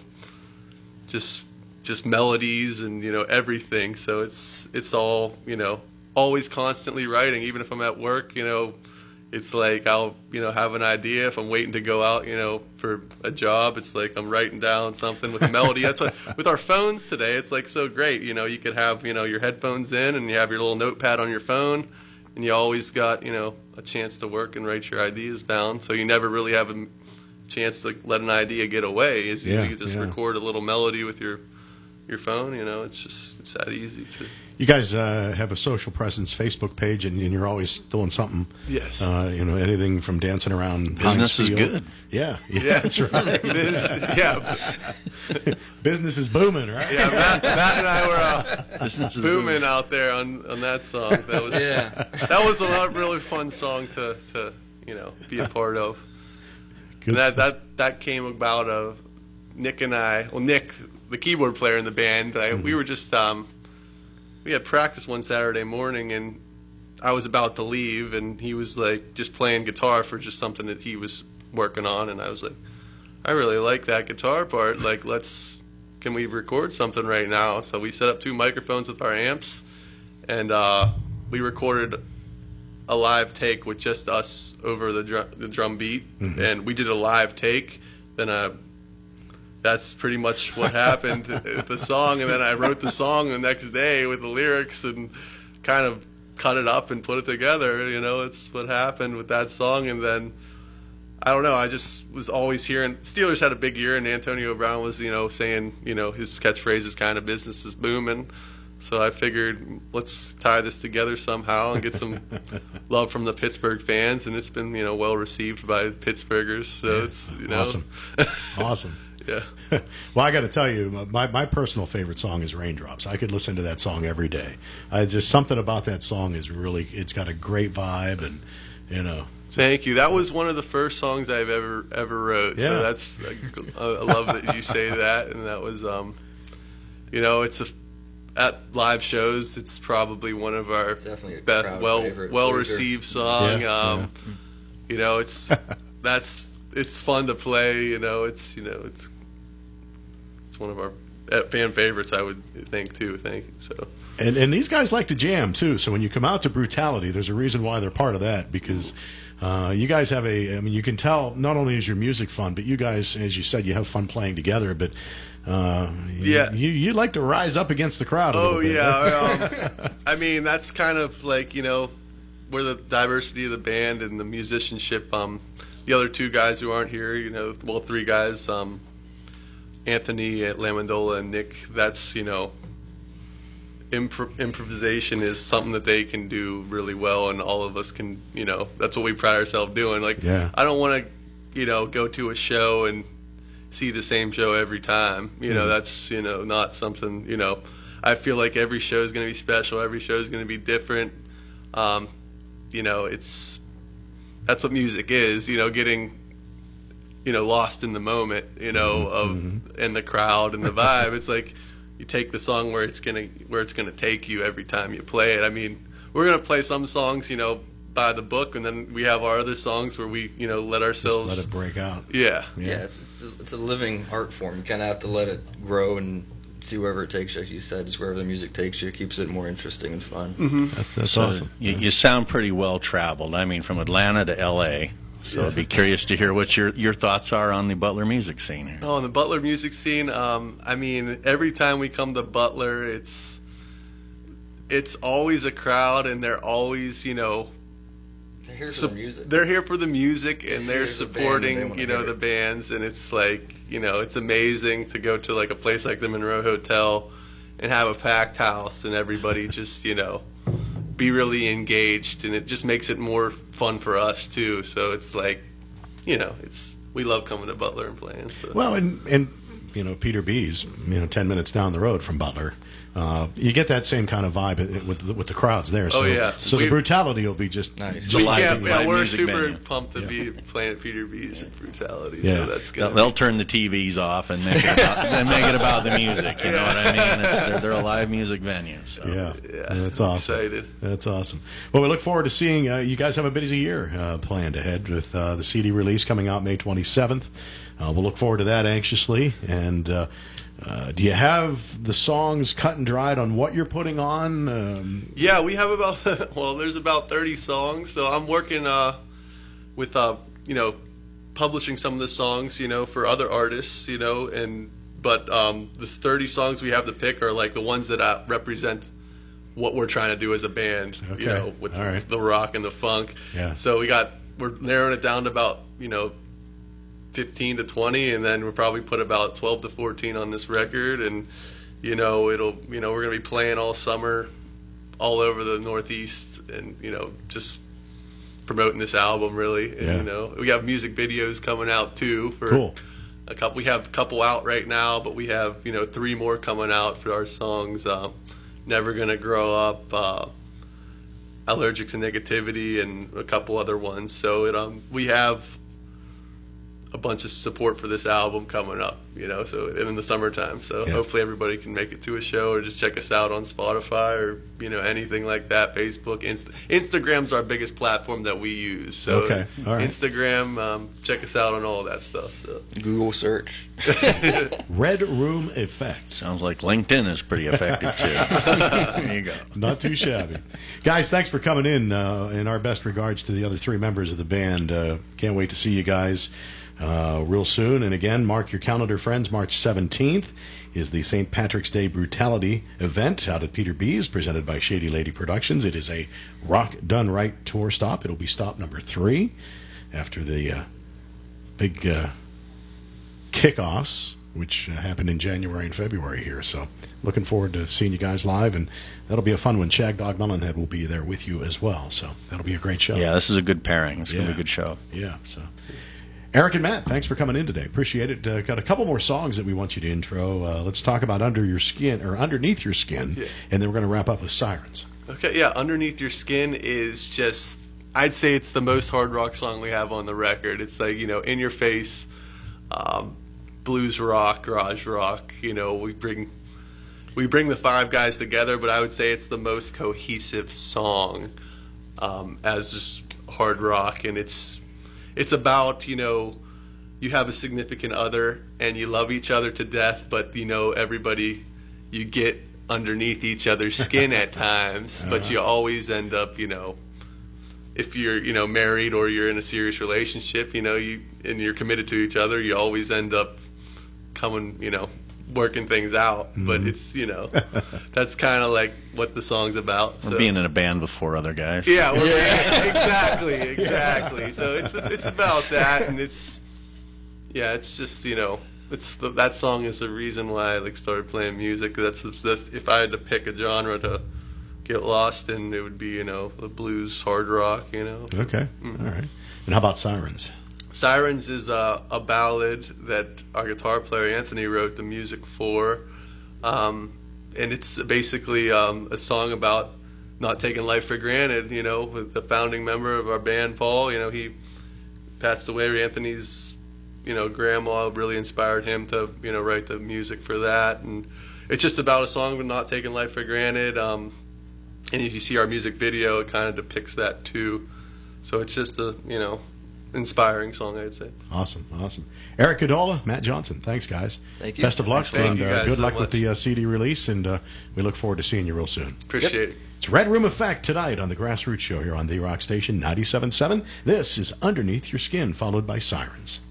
just melodies and, everything. So it's all, always constantly writing, even if I'm at work, it's like I'll, have an idea if I'm waiting to go out, for a job. It's like I'm writing down something with a melody. That's what, with our phones today, it's like so great. You could have, your headphones in and you have your little notepad on your phone, and you always got, a chance to work and write your ideas down. So you never really have a chance to let an idea get away. It's easy to just record a little melody with your phone. It's that easy to. You guys have a social presence Facebook page, and you're always doing something. Yes. Anything from dancing around. Business is good. Yeah, that's right. Business is booming, right? Yeah, Matt and I were booming out there on that song. That was that was a really fun song to be a part of. And that came about of Nick and I. Well, Nick, the keyboard player in the band, we were just we had practice one Saturday morning, and I was about to leave, and he was like just playing guitar for just something that he was working on, and I was like, I really like that guitar part. Like, can we record something right now? So we set up 2 microphones with our amps, and we recorded a live take with just us over the drum beat, and we did a live take. Then that's pretty much what happened with the song, and then I wrote the song the next day with the lyrics and kind of cut it up and put it together. It's what happened with that song. And then I don't know, I just was always hearing Steelers had a big year, and Antonio Brown was saying his catchphrase is kind of business is booming. So I figured, let's tie this together somehow and get some love from the Pittsburgh fans, and it's been well received by Pittsburghers. So it's awesome. Yeah. Well, I got to tell you, my personal favorite song is Raindrops. I could listen to that song every day. Just something about that song is it's got a great vibe, and Thank you. That was one of the first songs I've ever wrote. Yeah. So that's I love that you say that, and that was it's at live shows, it's probably one of our best, well received song. It's fun to play. It's one of our fan favorites, I would think too. Thank you. So. And these guys like to jam too. So when you come out to Brutality, there's a reason why they're part of that, because you guys have you can tell not only is your music fun, but you guys, as you said, you have fun playing together. But you like to rise up against the crowd a little bit. That's kind of like where the diversity of the band and the musicianship. The other 2 guys who aren't here, 3 guys, Anthony at Lamandola and Nick. That's improvisation is something that they can do really well, and all of us can. That's what we pride ourselves doing. I don't want to, go to a show and see the same show every time. That's not something. I feel like every show is going to be special. Every show is going to be different. That's what music is. Getting lost in the moment. And the crowd and the vibe. It's like you take the song where it's gonna take you every time you play it. I mean, we're gonna play some songs by the book, and then we have our other songs where we let ourselves just let it break out. Yeah, it's a living art form. You kind of have to let it grow and see wherever it takes you. Like you said, just wherever the music takes you, it keeps it more interesting and fun. That's awesome. You sound pretty well traveled. I mean, from Atlanta to L.A. So I'd be curious to hear what your thoughts are on the Butler music scene here. Oh, on the Butler music scene, every time we come to Butler, it's always a crowd, and they're always, they're here for the music. They're here for the music, and they're supporting, the bands, and it's like, it's amazing to go to like a place like the Monroe Hotel and have a packed house, and everybody just, be really engaged, and it just makes it more fun for us too. So it's like, we love coming to Butler and playing. So. Well, and Peter B's 10 minutes down the road from Butler. You get that same kind of vibe with the crowds there. So, So the Brutality will be just nice. We're super pumped to be playing at Peter B's at Brutality. Yeah. So that's good. They'll turn the TVs off and make it about the music. You know what I mean? They're a live music venue. So. Yeah, that's awesome. Excited. That's awesome. Well, we look forward to seeing you guys have a busy year planned ahead with the CD release coming out May 27th. We'll look forward to that anxiously. And do you have the songs cut and dried on what you're putting on? Yeah, we have there's about 30 songs. So I'm working with publishing some of the songs, for other artists, but the 30 songs we have to pick are like the ones that represent what we're trying to do as a band, Okay. with All right. the rock and the funk. Yeah. So we're narrowing it down to about, 15 to 20, and then we'll probably put about 12 to 14 on this record, and we're going to be playing all summer all over the Northeast, and just promoting this album really. And Yeah. we have music videos coming out too for Cool. we have a couple out right now, but we have 3 more coming out for our songs. Never Gonna Grow Up, Allergic to Negativity, and a couple other ones. So we have a bunch of support for this album coming up, so in the summertime. So Yeah. hopefully everybody can make it to a show, or just check us out on Spotify, or anything like that. Facebook, Instagram's our biggest platform that we use. So Okay. All right. Instagram, check us out on all that stuff. So Google search. Red Room Effect. Sounds like LinkedIn is pretty effective too. There you go. Not too shabby. Guys, thanks for coming in. Our best regards to the other 3 members of the band. Can't wait to see you guys real soon. And again, mark your calendar, friends. March 17th is the St. Patrick's Day Brutality event out at Peter B's, presented by Shady Lady Productions. It is a Rock Done Right tour stop. It'll be stop number 3 after the big kickoffs, which happened in January and February here. So looking forward to seeing you guys live, and that'll be a fun one. Shag Dog Melonhead will be there with you as well, so that'll be a great show. Yeah, this is a good pairing. It's going to Yeah. be a good show. Yeah, so Eric and Matt, thanks for coming in today. Appreciate it. Got a couple more songs that we want you to intro. Let's talk about Under Your Skin, or Underneath Your Skin, and then we're going to wrap up with Sirens. Okay, yeah, Underneath Your Skin is just, I'd say it's the most hard rock song we have on the record. It's like, in your face, blues rock, garage rock. We bring the 5 guys together, but I would say it's the most cohesive song as just hard rock. And it's about, you have a significant other and you love each other to death, but everybody, you get underneath each other's skin at times, but you always end up, if you're, married or you're in a serious relationship, and you're committed to each other, you always end up coming, working things out. But it's, that's kind of like what the song's about. We're being in a band with 4 other guys. Yeah, exactly. So it's about that, and it's just, that song is the reason why I started playing music. That's if I had to pick a genre to get lost in, it would be the blues, hard rock. Okay, all right. And how about Sirens? Sirens is a ballad that our guitar player Anthony wrote the music for, and it's basically a song about not taking life for granted. With the founding member of our band, Paul, he passed away. Anthony's grandma really inspired him to write the music for that, and it's just about a song of not taking life for granted. And if you see our music video, it kind of depicts that too. So it's just a inspiring song, I'd say. Awesome. Eric Cadola, Matt Johnson, thanks, guys. Thank you. Best of luck, Thank and you guys good so luck much. with the CD release, and we look forward to seeing you real soon. Appreciate it. It's Red Room Effect tonight on the Grassroots Show here on The Rock Station 97.7. This is Underneath Your Skin, followed by Sirens.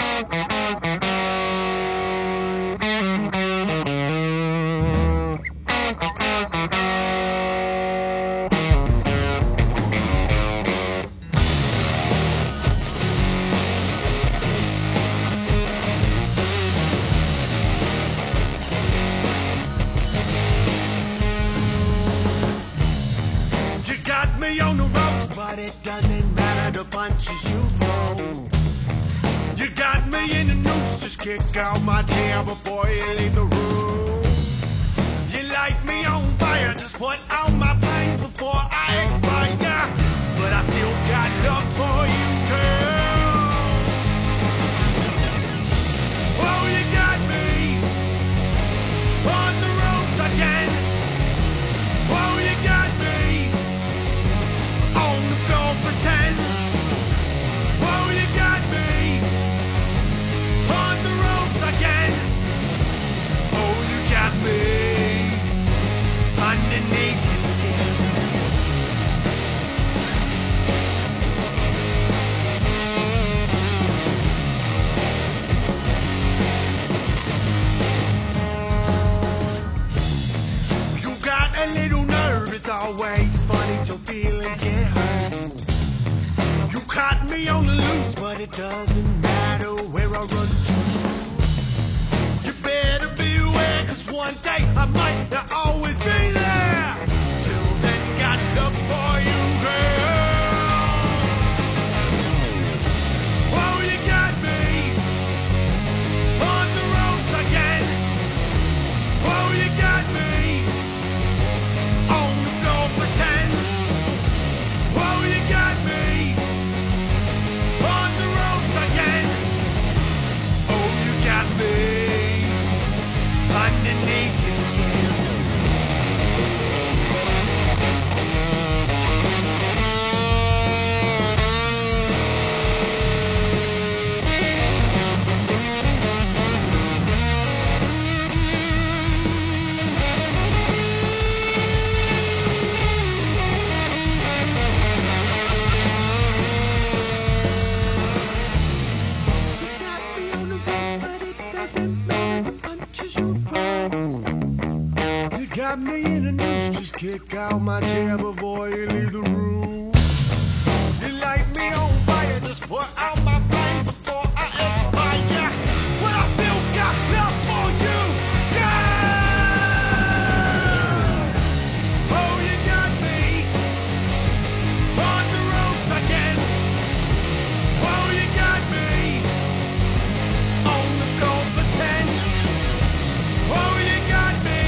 You got me on the ropes, but it doesn't matter the punches you throw. You got me in the noose, just kick out my chair before you leave the room. You light me on fire, just put out my flames before I expire. But I still got love for you, girl. Oh, you got me on the ropes again. Oh, you got me on the floor, pretend. Oh, you got me on the ropes again. Oh, got me in a noose. Just kick out my chair before you leave the room. You light me on fire, just put out my flame before I expire. But I still got love for you, yeah. Oh, you got me on the ropes again. Oh, you got me on the floor for 10. Oh, you got me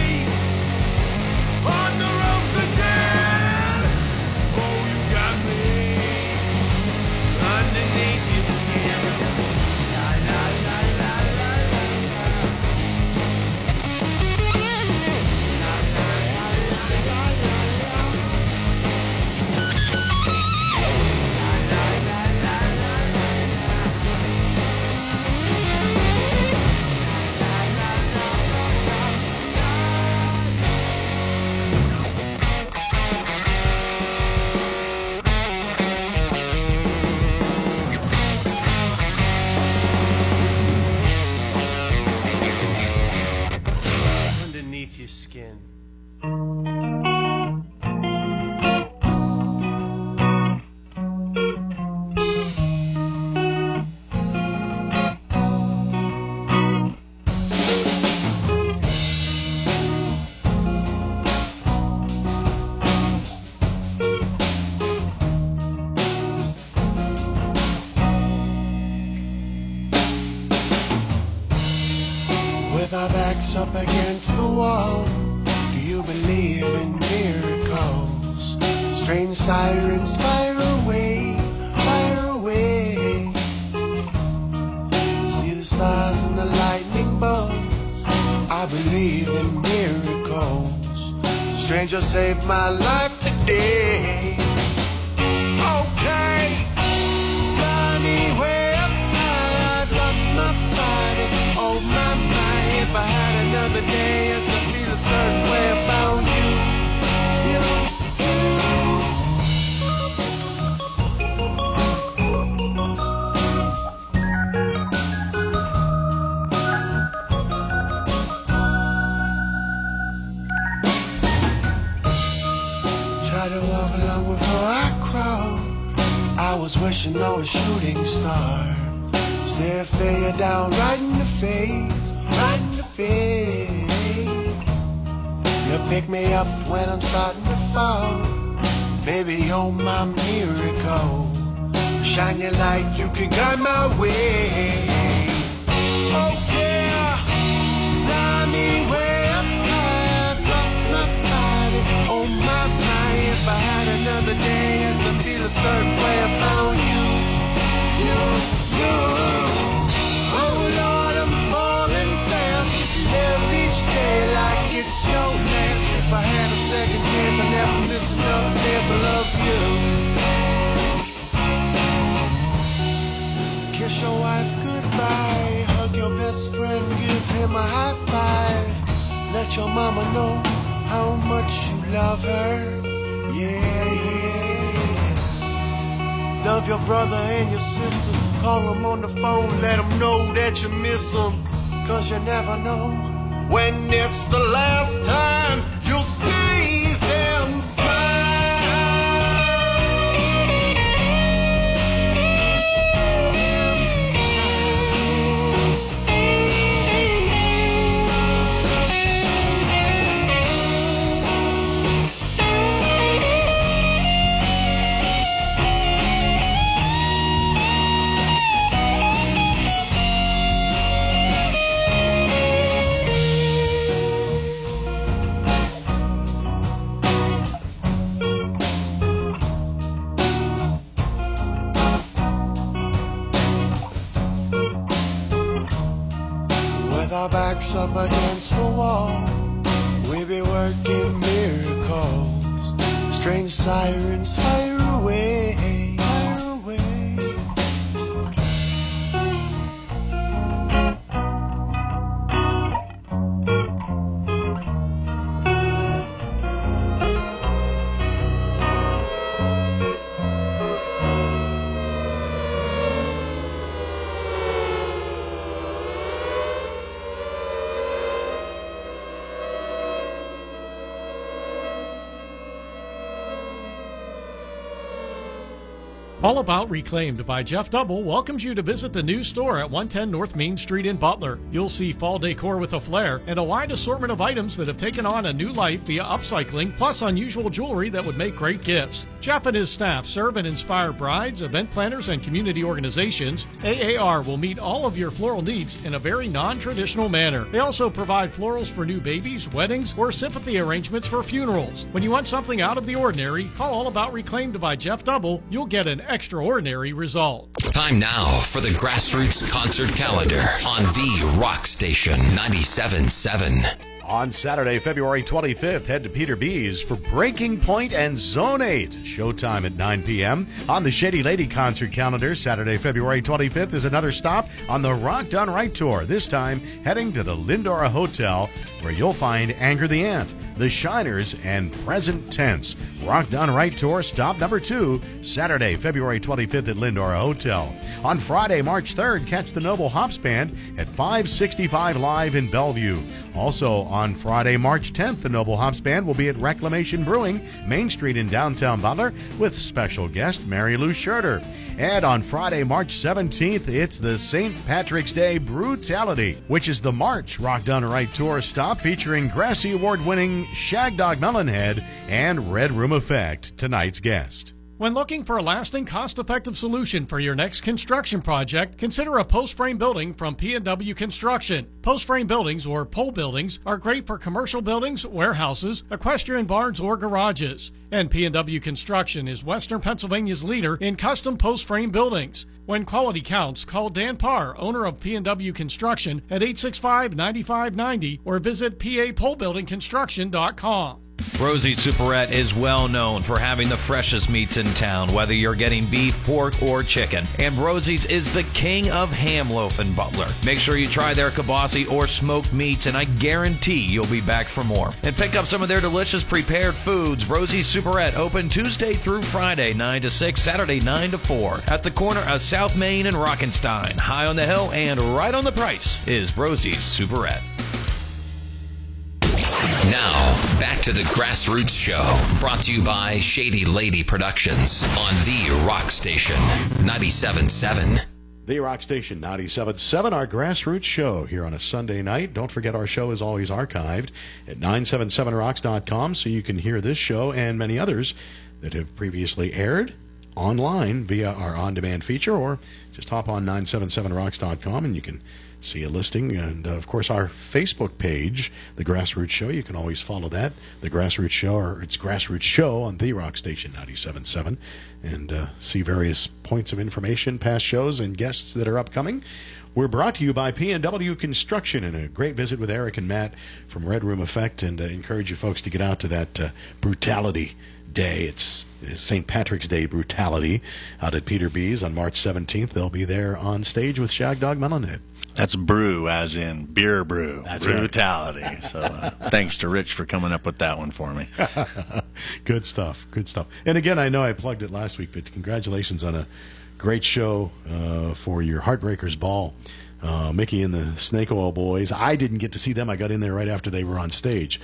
on the ropes again. Oh, you got me underneath your skin. La, la, la, la, la, la, la. La, la, la, la, la, la, la. La, la, la, la, la, underneath your skin. With our backs up against the wall, do you believe in miracles? Strange sirens fire away, fire away. See the stars and the lightning bolts. I believe in miracles. Stranger saved my life today. Okay, fly me way up high. I've lost my body. Oh my, my, if I had another day, yes, I feel a certain way about you. Try to walk along before I crawl. I was wishing on a shooting star. Stare failure down right in the face, right in the face. You pick me up when I'm starting to fall. Baby, you're my miracle. Shine your light, you can guide my way. Oh yeah, fly me way up high. I've lost my body. Oh my, my, if I had another day, yes, I feel a certain way about you. Oh Lord, I'm falling fast. Just live each day like it's your last. If I had a second chance, I'd never miss another dance. I love you. Kiss your wife goodbye. Hug your best friend, give him a high five. Let your mama know how much you love her. Yeah, yeah. Love your brother and your sister. Call them on the phone, let them know that you miss them. Cause you never know when it's the last time you'll see them our backs up against the wall, we be working miracles. Strange sirens fire away, fire away. All About Reclaimed by Jeff Double welcomes you to visit the new store at 110 North Main Street in Butler. You'll see fall decor with a flair and a wide assortment of items that have taken on a new life via upcycling, plus unusual jewelry that would make great gifts. Jeff and his staff serve and inspire brides, event planners, and community organizations. AAR will meet all of your floral needs in a very non-traditional manner. They also provide florals for new babies, weddings, or sympathy arrangements for funerals. When you want something out of the ordinary, call All About Reclaimed by Jeff Double. You'll get an extraordinary result. Time now for the Grassroots Concert Calendar on the Rock Station 97.7. On Saturday, February 25th, head to Peter B's for Breaking Point and Zone 8. Showtime at 9 p.m. On the Shady Lady Concert Calendar, Saturday, February 25th is another stop on the Rock Done Right Tour, this time heading to the Lindora Hotel, where you'll find Anger the Ant, The Shiners, and Present Tense. Rock Done Right Tour, stop number 2, Saturday, February 25th at Lindora Hotel. On Friday, March 3rd, catch the Noble Hops Band at 565 Live in Bellevue. Also on Friday, March 10th, the Noble Hops Band will be at Reclamation Brewing, Main Street in downtown Butler, with special guest Mary Lou Schurter. And on Friday, March 17th, it's the St. Patrick's Day Brutality, which is the March Rock Done Right Tour stop featuring Grassy Award-winning Shag Dog Melonhead and Red Room Effect, tonight's guest. When looking for a lasting, cost-effective solution for your next construction project, consider a post-frame building from P&W Construction. Post-frame buildings, or pole buildings, are great for commercial buildings, warehouses, equestrian barns, or garages. And P&W Construction is Western Pennsylvania's leader in custom post-frame buildings. When quality counts, call Dan Parr, owner of P&W Construction, at 865-9590 or visit papolebuildingconstruction.com. Rosie's Superette is well known for having the freshest meats in town, whether you're getting beef, pork, or chicken. And Rosie's is the king of ham loaf in Butler. Make sure you try their kibasi or smoked meats, and I guarantee you'll be back for more. And pick up some of their delicious prepared foods. Rosie's Superette, open Tuesday through Friday, 9 to 6, Saturday, 9 to 4. At the corner of South Main and Rockenstein. High on the hill and right on the price is Rosie's Superette. Now, back to the Grassroots Show, brought to you by Shady Lady Productions on the Rock Station 97.7. The Rock Station 97.7, our Grassroots Show here on a Sunday night. Don't forget our show is always archived at 977rocks.com, so you can hear this show and many others that have previously aired online via our on-demand feature, or just hop on 977rocks.com and you can see a listing. And, of course, our Facebook page, The Grassroots Show, you can always follow that. The Grassroots Show, or it's Grassroots Show on The Rock Station 97.7, and see various points of information, past shows, and guests that are upcoming. We're brought to you by P&W Construction, and a great visit with Eric and Matt from Red Room Effect, and encourage you folks to get out to that Brutality Day. It's St. Patrick's Day Brutality out at Peter B's on March 17th. They'll be there on stage with Shag Dog Melonhead. That's brew, as in beer brew. That's Brutality. Right. So thanks to Rich for coming up with that one for me. Good stuff. Good stuff. And again, I know I plugged it last week, but congratulations on a great show for your Heartbreakers Ball. Mickey and the Snake Oil Boys. I didn't get to see them. I got in there right after they were on stage.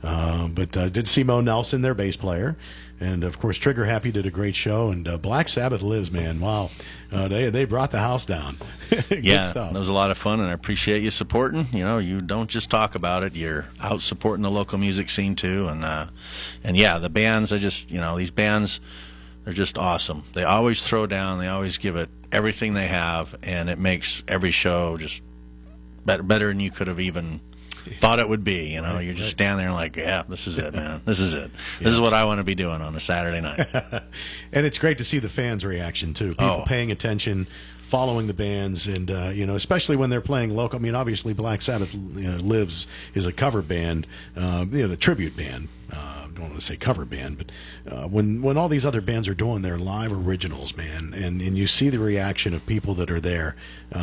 But did see Mo Nelson, their bass player. And, of course, Trigger Happy did a great show. And Black Sabbath Lives, man. Wow. They brought the house down. Good yeah, stuff. That was a lot of fun, and I appreciate you supporting. You know, you don't just talk about it. You're out supporting the local music scene, too. And yeah, the bands, these bands, they're just awesome. They always throw down. They always give it everything they have, and it makes every show just better than you could have even thought it would be. You know, you just stand there and like, yeah, this is it, man. This is it. Yeah. This is what I want to be doing on a Saturday night. And it's great to see the fans' reaction, too. People paying attention, following the bands, and, especially when they're playing local. I mean, obviously, Black Sabbath Lives is a cover band, the tribute band. I don't want to say cover band, but when all these other bands are doing their live originals, man, and you see the reaction of people that are there,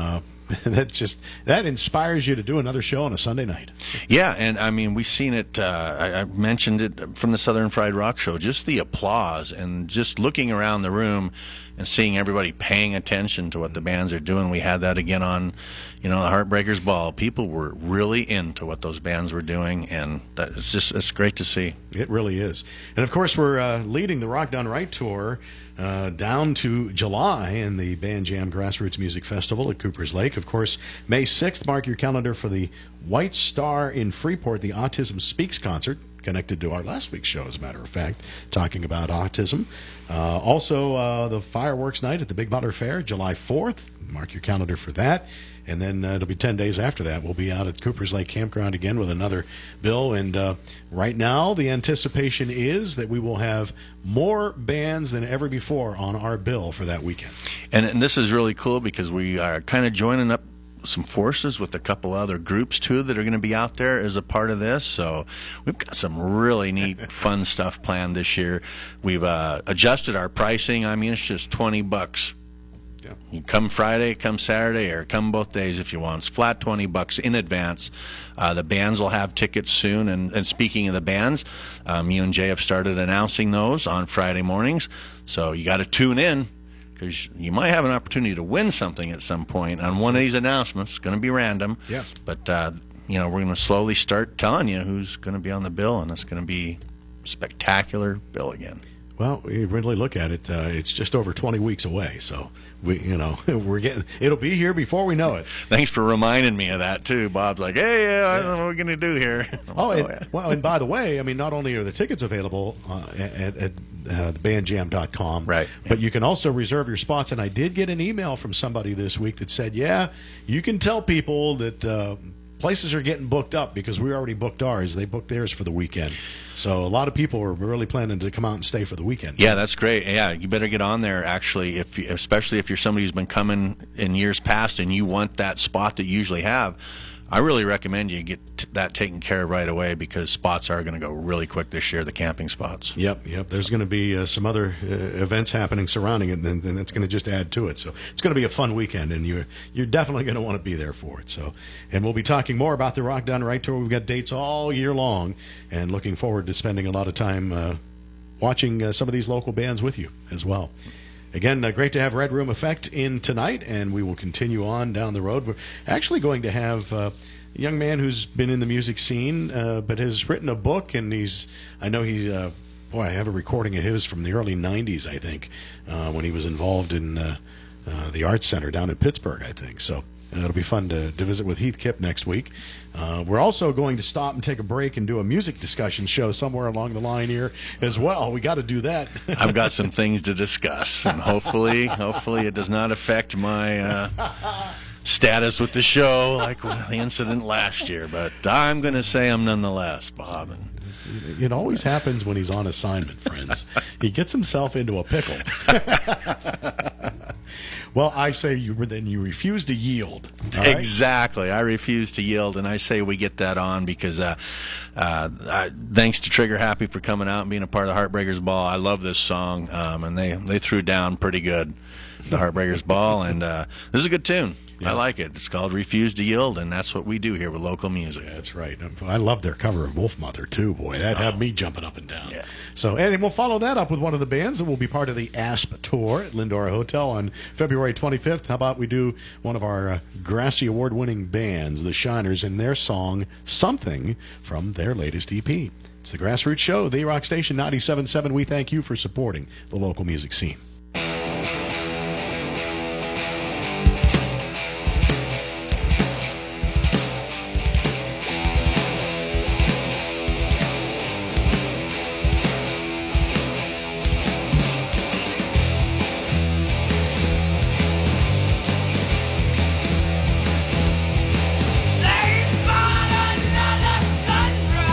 that inspires you to do another show on a Sunday night. Yeah, and I mean, we've seen it. I mentioned it from the Southern Fried Rock Show. Just the applause and just looking around the room and seeing everybody paying attention to what the bands are doing. We had that again on, the Heartbreakers Ball. People were really into what those bands were doing, and it's great to see. It really is. And, of course, we're leading the Rock Done Right tour down to July in the Band Jam Grassroots Music Festival at Coopers Lake. Of course, May 6th, mark your calendar for the White Star in Freeport, the Autism Speaks concert, connected to our last week's show, as a matter of fact, talking about autism. Also, the fireworks night at the Big Butler Fair, July 4th. Mark your calendar for that. And then it'll be 10 days after that. We'll be out at Coopers Lake Campground again with another bill. And right now, the anticipation is that we will have more bands than ever before on our bill for that weekend. And this is really cool because we are kind of joining up some forces with a couple other groups too that are going to be out there as a part of this. So we've got some really neat fun stuff planned this year. We've adjusted our pricing. I mean, it's just $20. Yeah. You come Friday, come Saturday, or come both days if you want. It's flat $20 in advance. The bands will have tickets soon. And speaking of the bands, you and Jay have started announcing those on Friday mornings. So you got to tune in, because you might have an opportunity to win something at some point on one of these announcements. It's going to be random. Yeah. But, we're going to slowly start telling you who's going to be on the bill, and it's going to be a spectacular bill again. Well, you really look at it, it's just over 20 weeks away. So, it'll be here before we know it. Thanks for reminding me of that, too. Bob's like, hey, I don't know what we're going to do here. And by the way, I mean, not only are the tickets available at bandjam.com, right, but you can also reserve your spots. And I did get an email from somebody this week that said, yeah, you can tell people that places are getting booked up because we already booked ours. They booked theirs for the weekend. So a lot of people are really planning to come out and stay for the weekend. Yeah, that's great. Yeah, you better get on there, actually, especially if you're somebody who's been coming in years past and you want that spot that you usually have. I really recommend you get that taken care of right away, because spots are going to go really quick this year, the camping spots. Yep. There's going to be some other events happening surrounding it, and then it's going to just add to it. So it's going to be a fun weekend, and you're definitely going to want to be there for it. So, and we'll be talking more about the Rock Done Right tour. We've got dates all year long, and looking forward to spending a lot of time watching some of these local bands with you as well. Again, great to have Red Room Effect in tonight, and we will continue on down the road. We're actually going to have a young man who's been in the music scene, but has written a book, and I have a recording of his from the early 90s, I think, when he was involved in the Arts Center down in Pittsburgh, I think. So it'll be fun to visit with Heath Kip next week. We're also going to stop and take a break and do a music discussion show somewhere along the line here as well. We got to do that. I've got some things to discuss, and hopefully it does not affect my status with the show like the incident last year. But I'm going to say I'm nonetheless, Bob. It always happens when he's on assignment, friends. He gets himself into a pickle. Well, I say you refuse to yield. Exactly. I refuse to yield, and I say we get that on because thanks to Trigger Happy for coming out and being a part of the Heartbreakers Ball. I love this song, and they threw down pretty good, the Heartbreakers Ball, and this is a good tune. Yeah. I like it. It's called Refuse to Yield, and that's what we do here with local music. Yeah, that's right. I love their cover of Wolfmother, too, boy. That had me jumping up and down. Yeah. So, and we'll follow that up with one of the bands that will be part of the ASP tour at Lindora Hotel on February 25th. How about we do one of our Grassy Award-winning bands, the Shiners, and their song, Something, from their latest EP. It's the Grassroots Show, the Rock Station 97.7. We thank you for supporting the local music scene.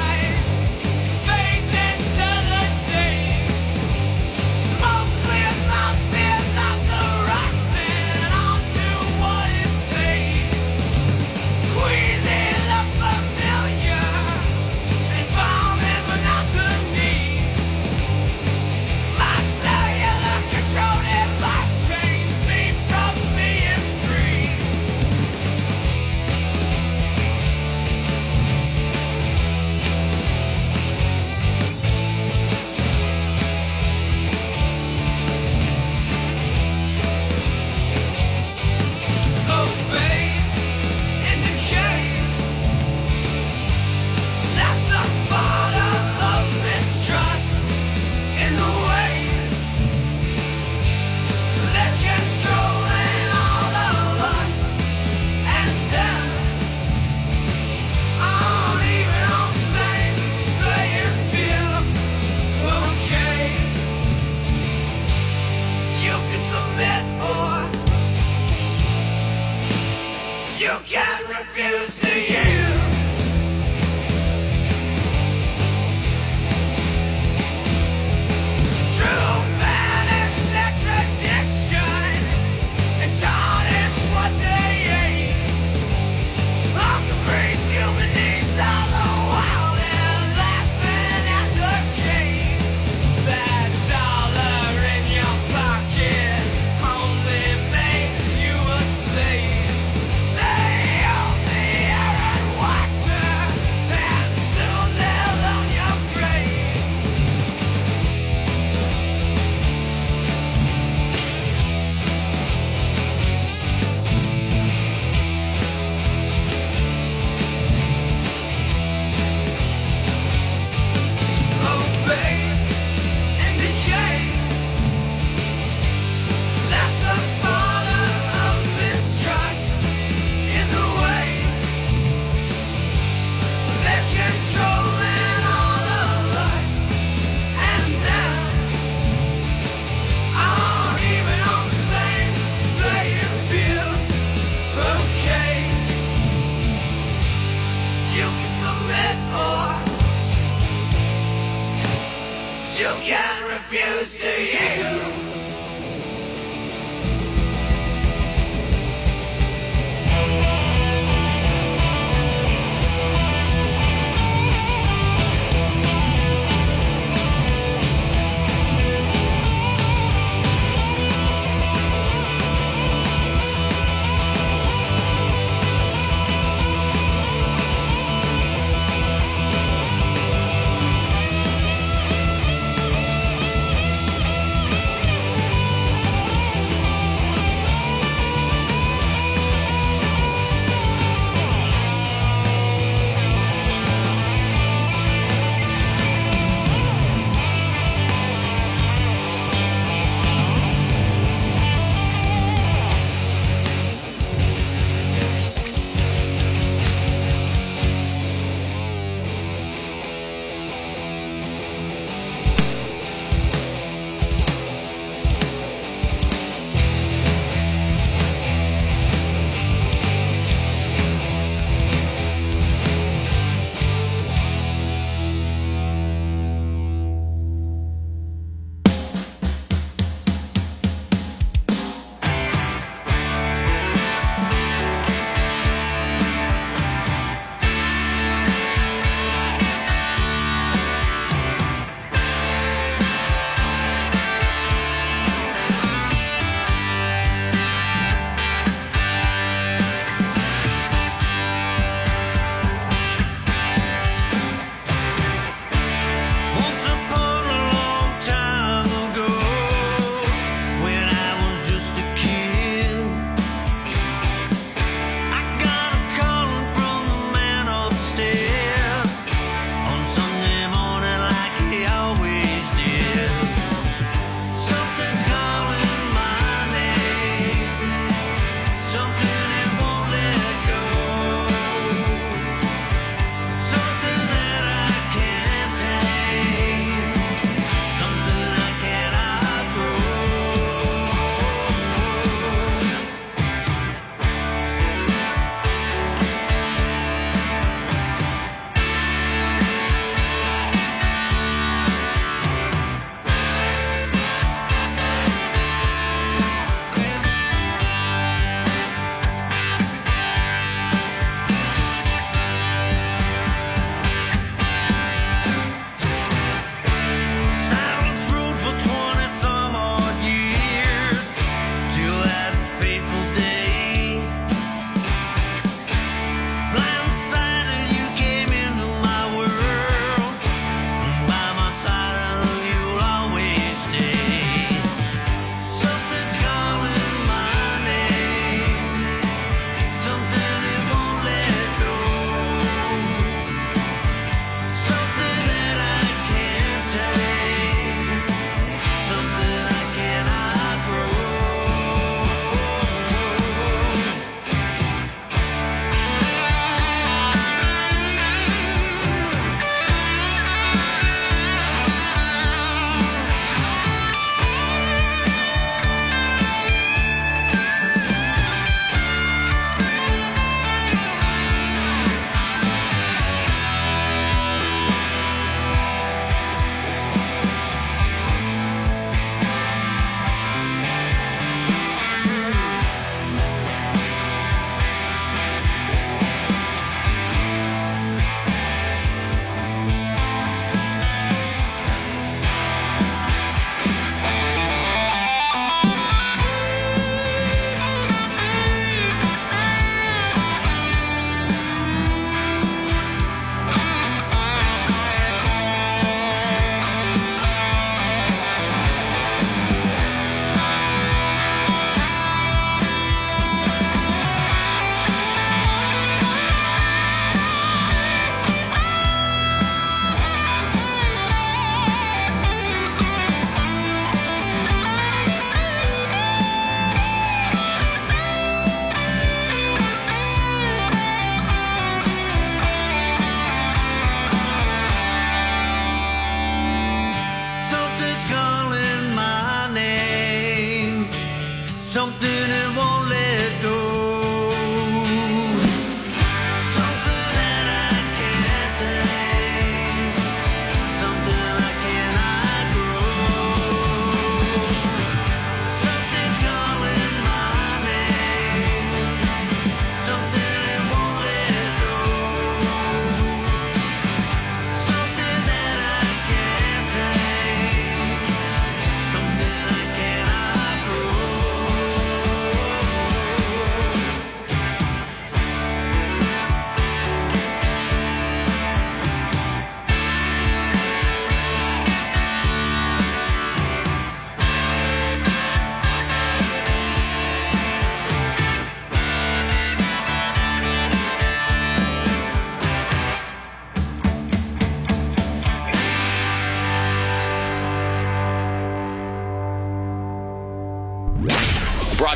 Fades into the day. Smoke clears can't refuse to yield. True man is their tradition and tarnish what they ate. Hunger breeds human needs all the while they're laughing at the king. That dollar in your pocket only makes you a slave. They own the air and water.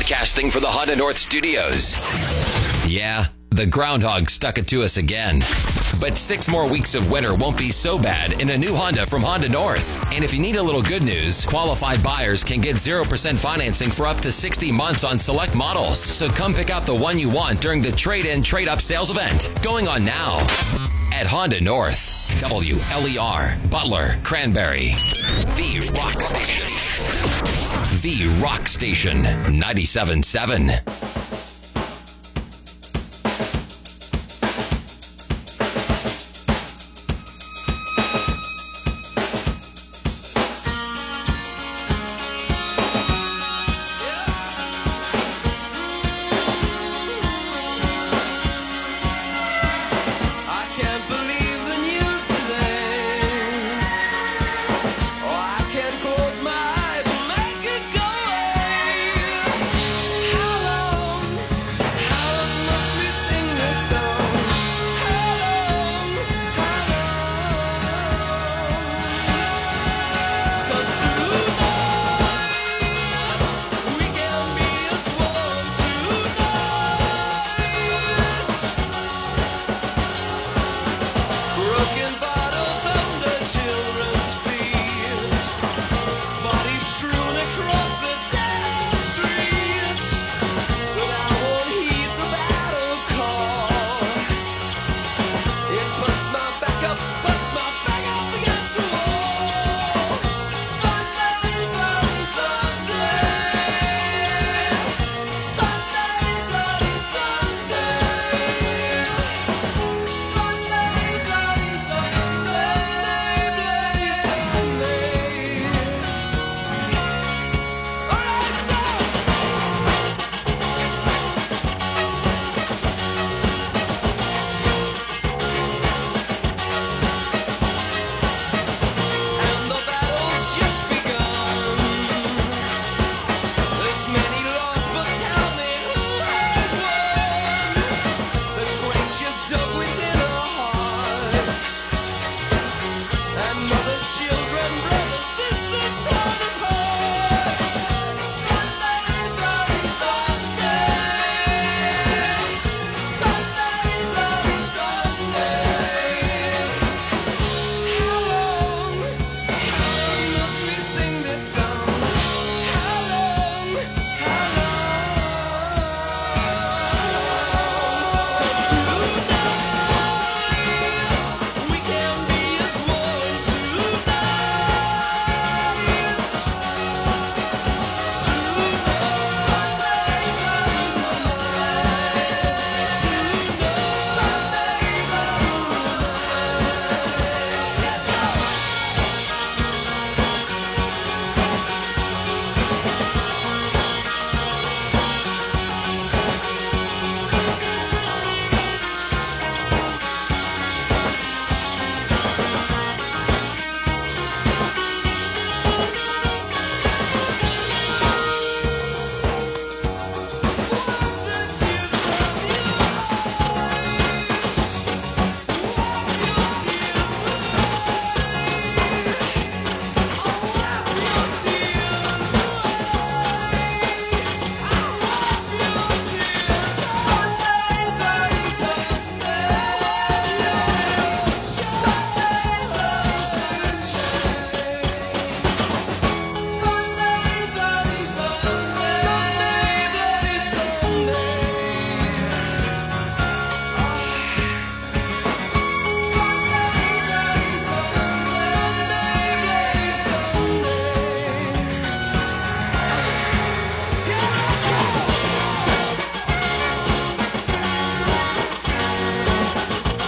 Broadcasting for the Honda North Studios. Yeah, the groundhog stuck it to us again. But 6 more weeks of winter won't be so bad in a new Honda from Honda North. And if you need a little good news, qualified buyers can get 0% financing for up to 60 months on select models. So come pick out the one you want during the trade-in, trade-up sales event going on now at Honda North. WLER, Butler, Cranberry. The Rock Station. The Rock Station, 97.7.